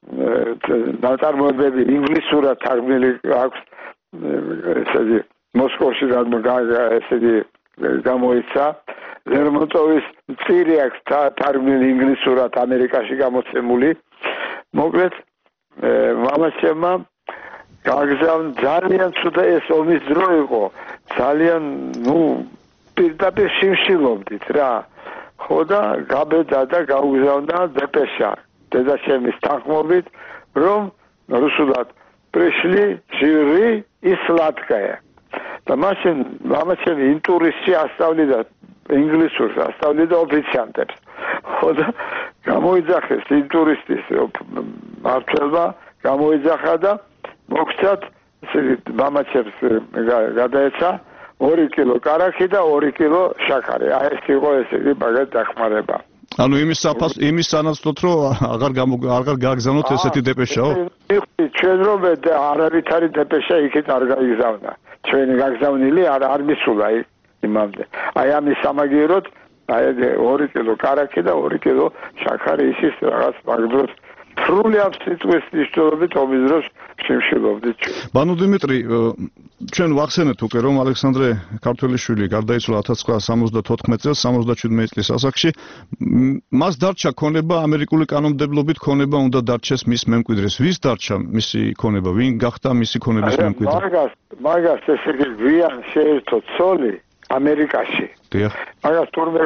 ნაწარმოებები ინგლისურად თარგმნილი აქვს, ესეთი მოსკოვში ესეთი გამოიცა. ლერმონტოვის წირი აქვს თარგმნილი ინგლისურად ამერიკაში გამოცემული. მოკლედ, მამაშენმა გაგზავნა ძალიან ცუდა ეს ომის დრო იყო. ძალიან, პირდაპირ შიმშილობდით რა. ხო და გაბედა და გაუგზავნა დეპეშა დედაშემის თანხმობით, რომ რუსულად პრიშლი ჟირი ისლატკაია. და მაშინ მამაშენი ინტურისტი ასწავლიდა ინგლისურს, ასწავლიდა ოფიციანტებს. ხო და გამოიძახეს ინტურისტის მმართველმა, გამოიძახა და მოგცათ მამაჩემს გადაეცა 2 კილო კარაქი და 2 კილო შაქარი. აი ეს იყო ესე იგი მაგათ დახმარება. ანუ იმის სანაცვლოდ რომ აღარ გააგზავნოთ ესეთი დეპეშაო? ჩვენ რომ არავითარი დეპეშა იქით არ გაიგზავნა. ჩვენი გაგზავნილი არ მისულა იმამდე. აი ამის სამაგიეროდ აი 2 კილო კარაქი და 2 კილო შაქარი ისის რაღაც მაგდროს სრული აბსოლუტური მნიშვნელობით ომის დროს შიმშილობდით. ბანუ დიმიტრი, ჩვენ ვახსენეთ უკვე რომ ალექსანდრე ქართველიშვილი გარდაიცვალა 1974 წელს 77 წლის ასაკში. მას დარჩა ქონება ამერიკული კანონმდებლობით, ქონება უნდა დარჩეს მის მემკვიდრეს. ვის დარჩა მისი ქონება? ვინ გახდა მისი ქონების მემკვიდრე? მაგას ესე იგი გვიან შეერთო ცოლი ამერიკაში. დიახ. მაგას თურმე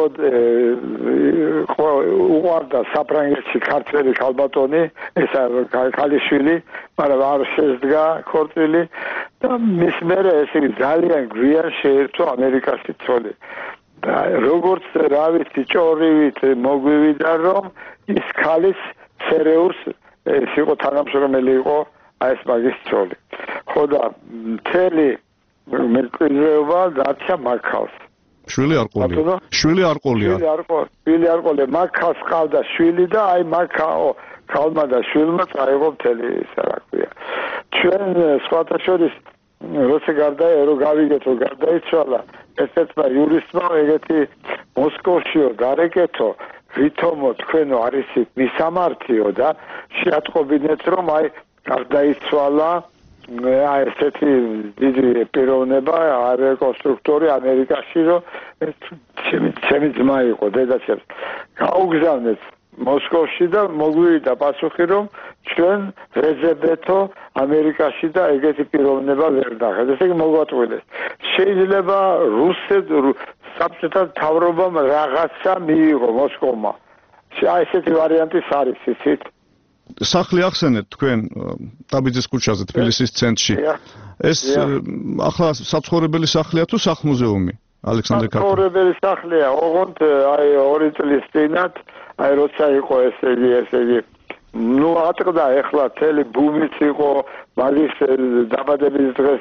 უყვარდა საფრანგეთში ქართველი ქალბატონი, ესა ქალიშვილი, მაგრამ არ შეძდგა ქორწილი და მის მერე ესე იგი ძალიან გვიან შეერთო ამერიკაში ცოლი. როგორც რა ვიცი ჭორივით მოგვივიდა რომ ის ქალის სერეუს ეს იყო თანამშრომელი იყო აი ეს მაგის ცოლი ხო და მთელი მეკვლეობა დარჩა მაქალს შვილი არ ყოლია შვილი არ ყოლია მაქალს ყავდა შვილი და აი მაქაო ქალმა და შვილმა წაიღო მთელი ისა რა ქვია ჩვენ სხვათა შორის როცა გარდაერო გავიგეთ რომ გარდაიცვალა ესეთმა იურისტმა ეგეთი მოსკოვშიო გარეკეთო ვითომო თქვენო არისით მისამართიო და შეატყობინეთ რომ აი გარდაიცვალა აი ესეთი დიდი პიროვნება არეკონსტრუქტორი ამერიკაში რომ ჩემი ძმა იყო დედაჩემს გაუგზავნეთ მოსკოვში და მოგვივიდა პასუხი რომ ჩვენ რეზერვეთო ამერიკაში და ეგეთი პიროვნება ვერ დახეთ ესე იგი მოგვაწყვეტეს შეიძლება საბჭოთა მთავრობამ რაღაცა მიიღო მოსკოვმა აი ესეთი ვარიანტის არის იცით სახლი ახსენეთ თქვენ ტაბიძის ქუჩაზე თბილისის ცენტრში ეს ახლა საცხოვრებელი სახლია თუ სახლ-მუზეუმი ალექსანდრე ქართული საცხოვრებელი სახლია ოღონდ აი 2 წლის წინათ აი როცა იყო ესე იგი ნუ ატყდა ეხლა თელი ბუმიც იყო მაგის დაბადების დღეს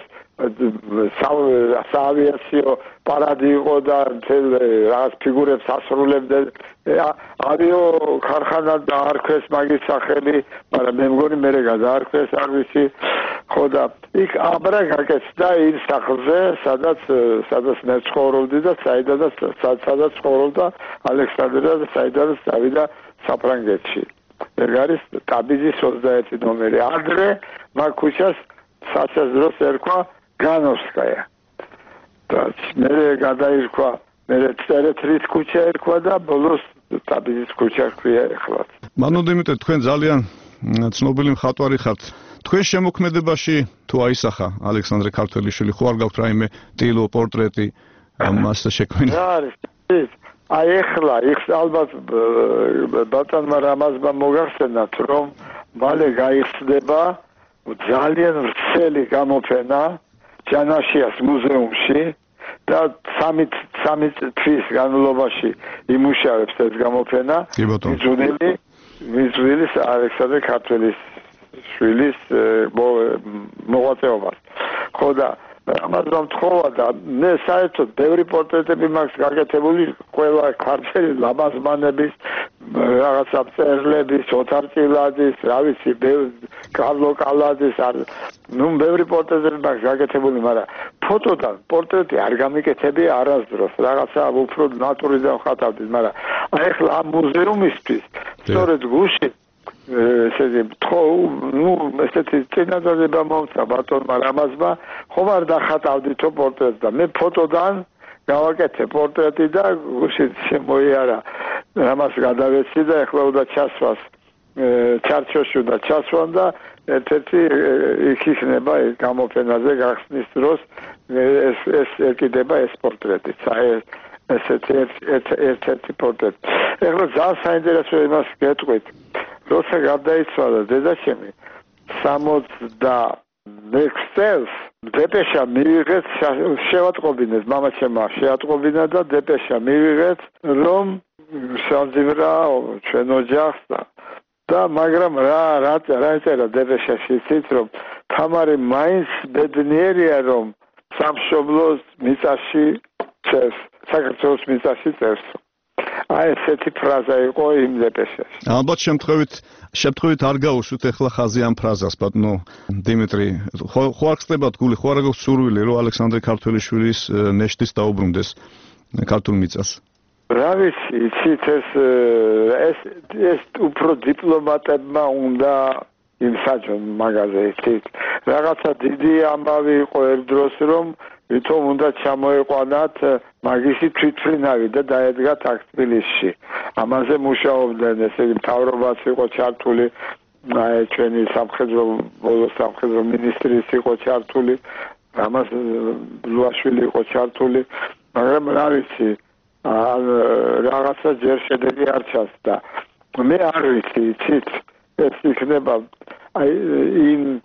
საავიაციო პარადი იყო და რაღაც ფიგურებს ასრულებდნენ ავიო ქარხანა დაარქვეს მაგის სახელი მაგრამ მე მგონი მე გადაარქვეს არ ვიცი ხო და იქ აბრა გაკეთდა ის სახლზე სადაც მე ცხოვრობდი და სადაც ცხოვრობდა ალექსანდრე და საიდანაც დავიდა საფრანგეთში ეგ არის ტაბიძის 21 ნომერი ადრე მაგ ქუჩას სასაზროს ერქვა განოვსკაია და მე გადაირქვა მე წერეთლის ქუჩა ერქვა და ბოლოს ტაბიძის ქუჩა ქვია ეხლა მანო დიმიტრი თქვენ ძალიან ცნობილი მხატვარი ხართ თქვენ შემოქმედებაში თუ აისახა ალექსანდრე ქართველიშვილი ხო არ გაქვთ რაიმე ტილო პორტრეტი მასა შექმნილი რა არის აი ეხლა იქ ალბათ ბატონმა რამაზმა მოგახსენათ რომ მალე გაიხსნება ძალიან ვრცელი გამოფენა ჯანაშიას მუზეუმში და 3 თვის განმავლობაში იმუშავებს ეს გამოფენა მიზრილის ალექსანდრე ქართველის შვილის მოღვაწეობას ხო და ამაზრამ თხოვა და მე საერთოდ ბევრი პორტრეტები მაქვს გაკეთებული ყველა ქართველი ლამაზმანების რაღაცა წერლების ოთარ წილაძის რა ვიცი კარლო კალაძის ნუ ბევრი პორტრეტები მაქვს გაკეთებული მაგრამ ფოტოდან პორტრეტი არ გამიკეთებია არასდროს რაღაცა უფრო ნატურიდან ხატავდით მაგრამ აი ახლა ამ მუზეუმისთვის სწორედ გუში ესე თქო ნუ ესეთი წინადადება მომცა ბატონმა რამაზმა ხომ არ დახატავდითო პორტრეტს და მე ფოტოდან გავაკეთე პორტრეტი და გუშინ შემოიარა რამას გადავეცი და ეხლა უნდა ჩასვას ჩარჩოში უნდა ჩასვან და ერთ-ერთი იქ იქნება ეს გამოფენაზე გახსნის დროს ეს ეკიდება ეს პორტრეტიც აი ერთ-ერთი პორტრეტი ეხლა ძალიან საინტერესო იმას გეტყვით როცა გარდაიცვალა დედაჩემი 66 წელს დეპეშა მივიღეთ შევატყობინეთ მამაჩემმა შეატყობინა და დეპეშა მივიღეთ რომ შეძიბრა ჩვენ ოჯახს და მაგრამ რა ეწერა დეპეშაში იცით რომ თამარი მაინც ბედნიერია რომ სამშობლოს მიწაში წერს საქართველოს მიწაში წერს აი ესეთი ფრაზა იყო იმ დეპეშაში. ალბათ შემთხვევით არ გაუშვით ახლა ხაზი ამ ფრაზას, ბატონო დიმიტრი. ხო არ ხსნებათ გული, ხო არ გაქვს სურვილი, რომ ალექსანდრე ქართველიშვილის ნეშტის დაუბრუნდეს ქართულ მიწას? რა ვიცი, იცით ეს უფრო დიპლომატებმა უნდა იმსაჯონ მაგაზე იცით. რაღაცა დიდი ამბავი იყო ერთ დროს რომ ვითომ უნდა ჩამოეყვანათ მაგისი თვითმფრინავი და დაედგათ აქ თბილისში. ამაზე მუშაობდნენ, ესე იგი მთავრობაც იყო ჩართული, აი ჩვენი სამხედრო მინისტრის იყო ჩართული, ამას ლუაშვილი იყო ჩართული, მაგრამ რა ვიცი, რაღაცა ჯერ შედეგი არ ჩანდა. მე არ ვიცი, იცით, ეს იქნება აი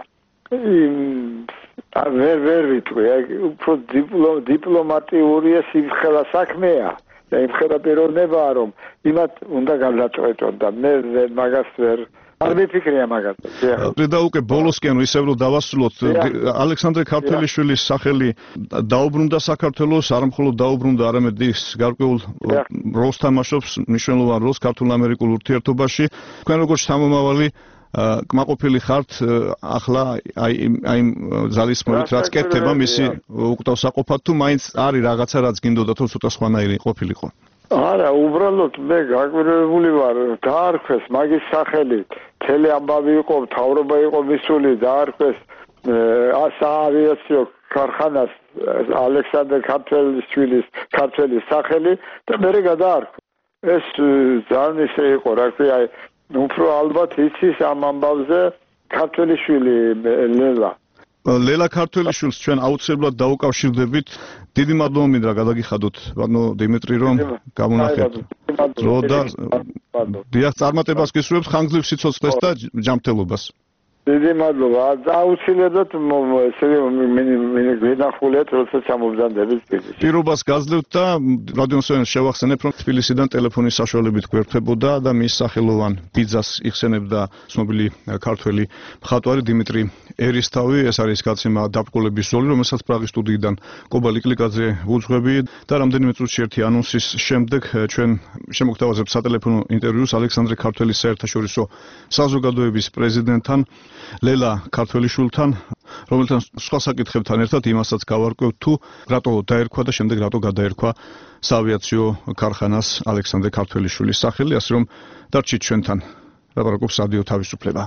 ვერ ვიტყვი, უფრო დიპლომატიურია სიმხელა საქმეა. და იმხელა პიროვნებაა, რომ იმათ უნდა გადაწყვეტონ და მე მაგას ვერ არ მიფიქრია მაგას. და უკვე ბოლოსკენ ისევ რომ დავასრულოთ, ალექსანდრე ქართველიშვილის სახელი დაუბრუნდა საქართველოს, არ მხოლოდ დაუბრუნდა, არამედ ის გარკვეულ როლს თამაშობს, მნიშვნელოვან როლს ქართულ-ამერიკულ ურთიერთობაში. თქვენ როგორც შთამომავალი კმაყოფილი ხართ ახლა აი ძალისხმევით რაც კეთდება მისი უკტავსაყოფად თუ მაინც არის რაღაცა რაც გინდოდა თუ ცოტა სხვანაირი ყოფილიყო? არა, უბრალოდ მე გაგვირებული ვარ, დაარქვეს მაგის სახელით. მთელი ამბავი იყო, მთავრობა იყო მისული, დაარქვეს საავიაციო ქარხანას ალექსანდრე ქართველის სახელი და მე გადაარქვა. ეს ძალიან ისე იყო, რა ქვია, უფრო ალბათ იცის ამ ამბავზე ქართველიშვილი ლელა ქართველიშვილს ჩვენ აუცილებლად დაუკავშირდებით. დიდი მადლობა მინდა გადაგიხადოთ ბატონო დიმიტრი რომ გამონახეთ. და დიახ, წარმატებას გისურვებთ ხანგრძლივ სიცოცხლეს და ჯანმრთელობას. დიდი მადლობა. აუცილებლად მინახულეთ როდესაც ამობრძანდებით თბილისში. პირობას გაძლევთ და რადიოსვენს შევახსენებ რომ თბილისიდან ტელეფონის საშუალებით გვერდებოდა და მის სახელოვან ბიძას იხსენებდა ცნობილი ქართველი მხატვარი დიმიტრი ერისთავი. ეს არის გაცემა დაბრკოლების ზოლი, რომელსაც პრაღის სტუდიიდან კობა ლიკლიკაძე ვუძღვები და რამდენიმე წუთში ერთი ანონსის შემდეგ ჩვენ შემოგთავაზებთ სატელეფონო ინტერვიუს ალექსანდრე ქართველის საერთაშორისო საზოგადოების პრეზიდენტთან ლელა ქართველიშვილთან, რომელთან სხვა საკითხებთან ერთად იმასაც გავარკვევთ თუ რატო დაერქვა და შემდეგ რატო გადაერქვა საავიაციო ქარხანას ალექსანდრე ქართველიშვილის სახელი, ასე რომ დარჩით ჩვენთან. ლაპარაკობს რადიო თავისუფლება.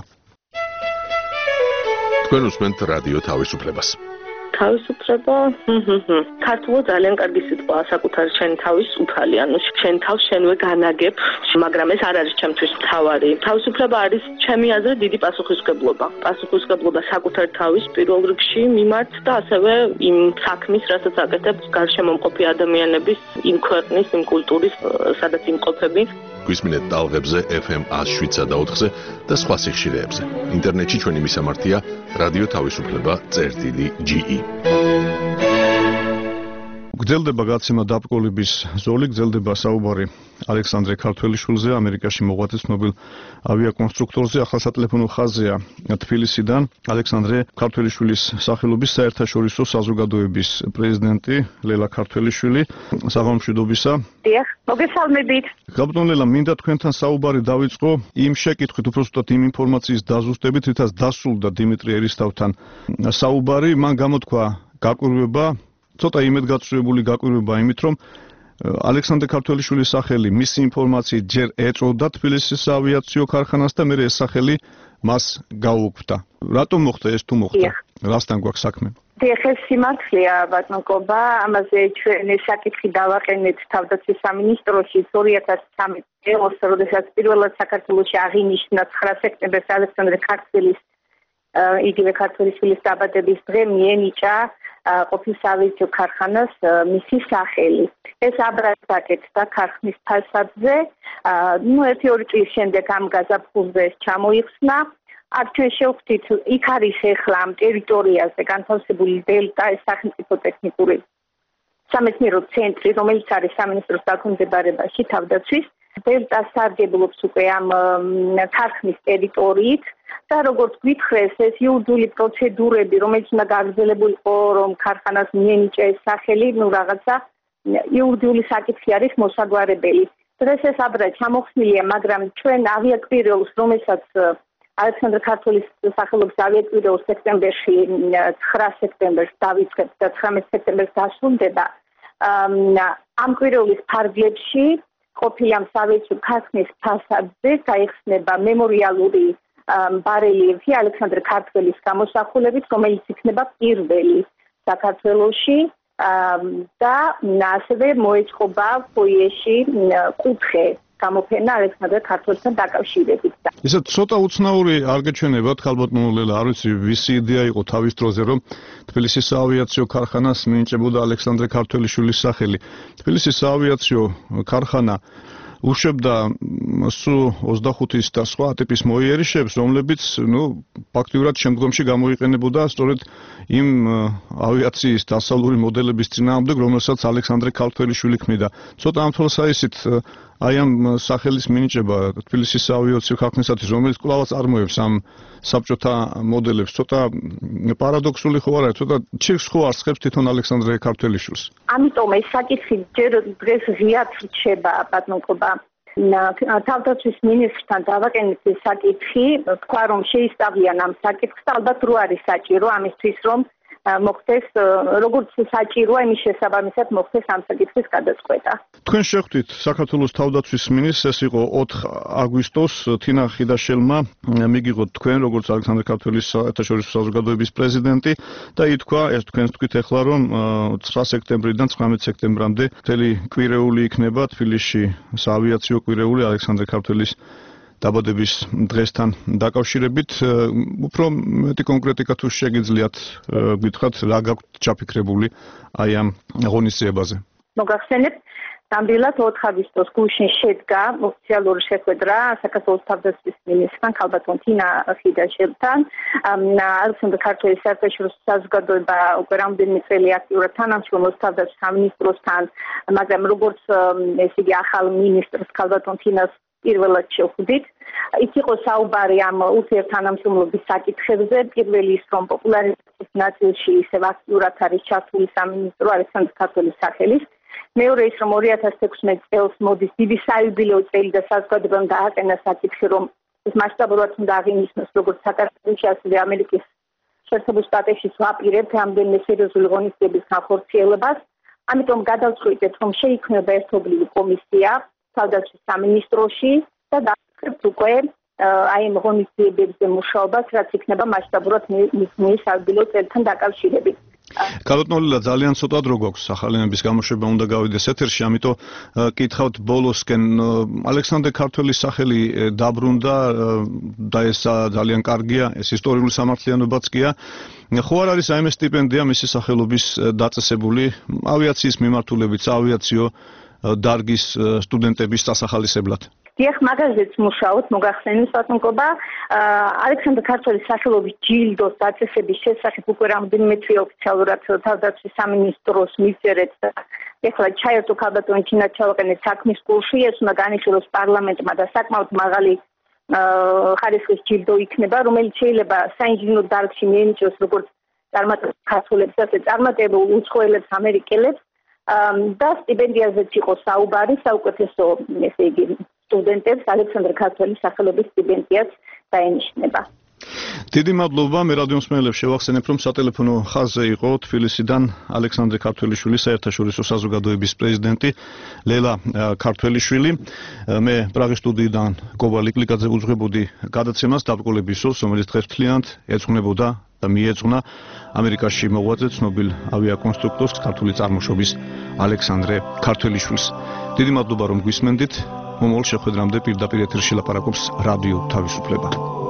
თქვენ უსმენთ რადიო თავისუფლებას. თავისუფლება, ქართულად ძალიან კარგი სიტყვაა, საკუთარ შენ თავის უფალი, ანუ შენ თავს შენვე განაგებ, მაგრამ ეს არ არის ჩემთვის მთავარი. თავისუფლება არის ჩემი აზრით დიდი პასუხისმგებლობა. პასუხისმგებლობა საკუთარ თავის პირველ რიგში მიმართ და ასევე იმ საქმის, რასაც აკეთებ გარშემომყოფი ადამიანების, იმ ქვეყნის, იმ კულტურის, სადაც იმყოფები. გვისმინეთ ტალღებზე FM 107.4-ზე და სხვა სიხშირეებზე. ინტერნეტში ჩვენი მისამართია რადიო თავისუფლება.ge. გრძელდება გაცემა დაბრკოლების ზოლი, გრძელდება საუბარი ალექსანდრე ქართველიშვილზე, ამერიკაში მოღვაწე ცნობილ ავიაკონსტრუქტორზე. ახლა სატელეფონო ხაზია თბილისიდან ალექსანდრე ქართველიშვილის სახელობის საერთაშორისო საზოგადოების პრეზიდენტი ლელა ქართველიშვილი. საღამომშვიდობისა. დიახ, მოგესალმებით. გაბატონ ლელა, მინდა თქვენთან საუბარი დავიწყო იმ შეკითხვით, უბრალოდ იმ ინფორმაციის დაზუსტებით, რითაც დასრულდა დიმიტრი ერისთავთან საუბარი, მან გამოთქვა გაკვირვება, ცოტა იმედგაცრუებული გაკვირვება იმით, რომ ალექსანდრე ქართველიშვილის სახელი მისი ინფორმაციით ჯერ ეწოდა თბილისის საავიაციო ქარხანას და მერე ეს სახელი მას გაუქმდა. რატომ მოხდა ეს თუ მოხდა? რასთან გვაქვს საქმე? დიახ, ეს სიმართლეა, ბატონო კობა, ამაზე ჩვენ საკითხი დავაყენეთ თავდაცვის სამინისტროში 2013 წელს, როდესაც პირველად საქართველოში აღინიშნა 9 სექტემბერს ალექსანდრე ქართველის იგივე ქართველიშვილის დაბადების დღე მიენიჭა ყოფილ საავიაციო ქარხანას მისი სახელი. ეს აბრალს აკეთდა ქარხნის ფასადზე. ერთი-ორი წლის შემდეგ ამ გაზაფხულზე ეს ჩამოიხსნა. აქ ჩვენ შევხვდით, იქ არის ეხლა ამ ტერიტორიაზე განთავსებული დელტა, ეს სახელმწიფო ტექნიკური სამეცნიერო ცენტრი, რომელიც არის სამინისტროს დაქვემდებარებაში თავდაცვის. დელტა სარგებლობს უკვე ამ ქარხნის ტერიტორიით. და როგორც გითხრეს, ეს იურიდიული პროცედურები, რომელიც უნდა გაგრძელებულიყო, რომ ქარხანას მიენიჭა ეს სახელი, რაღაცა იურიდიული საკითხი არის მოსაგვარებელი. დღეს ეს აბრა ჩამოხსნილია, მაგრამ ჩვენ ავიაკვირვეულს, რომელსაც ალექსანდრე ქართველის სახელობის ავიაკვირვეულს სექტემბერში 9 სექტემბერს დავიწყებთ და 19 სექტემბერს დასრულდება. ამ კვირვეულის ფარგლებში ყოფილი ამ საავიაციო ქარხნის ფასადზე გაიხსნება მემორიალური ბარელიეფი ალექსანდრე ქართველის გამოსახულებით, რომელიც იქნება პირველი საქართველოში და ასევე მოეწყობა ფოიეში კუთხე გამოფენა ალექსანდრე ქართველთან დაკავშირებით. ისე ცოტა უცნაური არ გეჩვენებათ, ხალბატონო ლელა, არ ვიცი ვისი იდეა იყო თავის დროზე, რომ თბილისის საავიაციო ქარხანას მიენიჭებოდა ალექსანდრე ქართველიშვილის სახელი. თბილისის საავიაციო ქარხანა უშვებდა სულ 25-ის და სხვა ტიპის მოიერიშებს, რომლებიც, ფაქტიურად შემდგომში გამოიყენებოდა სწორედ იმ ავიაციის დასავლური მოდელების წინააღმდეგ, რომელსაც ალექსანდრე ქართველიშვილი ქმნიდა. ცოტა ამ თვალსაზრისით აი ამ სახელის მინიჭება თბილისის საავიაციო ქარხნისათვის, რომელიც კვლავაც წარმოებს ამ საბჭოთა მოდელებს, ცოტა პარადოქსული ხო არ არის, ცოტა ჩირკს ხო არ სხებს თვითონ ალექსანდრე ქართველიშვილს. ამიტომ ეს საკითხი ჯერ დღეს ღიად რჩება, ბატონობა. თავდაცვის მინისტრთან დავაკენეთ ეს საკითხი, თქვა რომ შეისწავლიან ამ საკითხს, ალბათ რო არის საჭირო ამისთვის, რომ მოხდეს როგორც საჭიროა იმის შესაბამისად მოხდეს ამ საკითხის გადაწყვეტა. თქვენ შეხვდით საქართველოს თავდაცვის მინისტრს, ეს იყო 4 აგვისტოს თინა ხიდაშელმა მიგიღოთ თქვენ როგორც ალექსანდრე ქართველის საერთაშორისო საზოგადოების პრეზიდენტი და ითქვა, ეს თქვენ თქვით ახლა რომ 9 სექტემბრიდან 19 სექტემბრამდე მთელი კვირეული იქნება თბილისში საავიაციო კვირეული ალექსანდრე ქართველის დაბადების დღესთან დაკავშირებით, უფრო მეტი კონკრეტიკა თუ შეგიძლიათ გითხრათ, რა გაქვთ ჩაფიქრებული აი ამ ღონისძიებაზე? მოგახსენებთ, ნამდვილად 4 აგვისტოს გუშინ შედგა ოფიციალური შეხვედრა საქართველოს თავდაცვის მინისტრთან, ქალბატონ თინა ხიდაშელთან. ალექსანდრე ქართველის საერთაშორისო საზოგადოება უკვე რამდენიმე წელი აქტიურად თანამშრომლობს თავდაცვის სამინისტროსთან, მაგრამ როგორც ესე იგი ახალ მინისტრს ქალბატონ თინას პირველად შევხვდით. იქ იყო საუბარი ამ ურთიერთთანამშრომლობის საკითხებზე. პირველი ის, რომ პოპულარიზაციის ნაწილში ისევ აქტიურად არის ჩართული სამინისტრო ალექსანდრე ქართველის სახელის. მეორე ის, რომ 2016 წელს მოდის დიდი საიუბილეო წელი და საზოგადოებამ დააყენა საკითხი, რომ ეს მასშტაბურად უნდა აღინიშნოს როგორც საქართველოში, ასევე ამერიკის შეერთებულ შტატებში ვაპირებთ რამდენიმე სერიოზული ღონისძიების განხორციელებას. ამიტომ გადავწყვიტეთ, რომ შეიქმნება ერთობლივი კომისია თავდაცვის სამინისტროში და დავხერხებთ უკვე აი ამ ღონისძიებებზე მუშაობას, რაც იქნება მასშტაბურად მის საიუბილეო წელთან დაკავშირებით. ქალბატონო, ძალიან ცოტა დრო გვაქვს ახალენების გამოშვება უნდა გავიდეს ეთერში, ამიტომ კითხავთ ბოლოსკენ ალექსანდრე ქართველის სახელი დაბრუნდა და ეს ძალიან კარგია, ეს ისტორიული სამართლიანობაც კია. ხო არ არის აი ეს სტიპენდია მისი სახელობის დაწესებული ავიაციის მიმართულებით, საავიაციო დარგის სტუდენტების დასახალისებლად? დიახ, მაგაზეც მუშაობთ, მოგახსენებთ ბატონობა. ალექსანდრე ქართველის სახელობის ჯილდოს დაწესების შესახებ უკვე რამდენიმე თვე ოფიციალურად თავდაცვის სამინისტროს მივწერეთ და ეხლა ჩაერთო ქალბატონი თინა ჩავაყენეთ საქმის კურსში, ეს უნდა განიხილოს პარლამენტმა და საკმაოდ მაღალი ხარისხის ჯილდო იქნება, რომელიც შეიძლება საინჟინრო დარგში მიენიჭოს როგორც წარმატებულ ქართველებს, ასე წარმატებულ უცხოელებს, ამერიკელებს. და სტიპენდიაზეც იყო საუბარი, საუკეთესო ესე იგი სტუდენტებს ალექსანდრე ქართველის სახელობის სტიპენდიაც დაენიშნება. დიდი მადლობა, მე რადიო მსმენელებს შევახსენებ, რომ სატელეფონო ხაზზე იყო თბილისიდან ალექსანდრე ქართველიშვილის საერთაშორისო საზოგადოების პრეზიდენტი ლელა ქართველიშვილი. მე პრაღის სტუდიიდან გოვა ლიკლიკაძე უძღვებოდი გადაცემას დაბრკოლების სურს, რომელიც დღეს მთლიანად ეძღვნებოდა და მიეძღვნა ამერიკაში მოღვაწე ცნობილ ავიაკონსტრუქტორს ქართული წარმოშობის ალექსანდრე ქართველიშვილს. დიდი მადლობა რომ გვისმენდით. მომავალ შეხვედრამდე პირდაპირ ეთერში ლაპარაკობს რადიო თავისუფლება.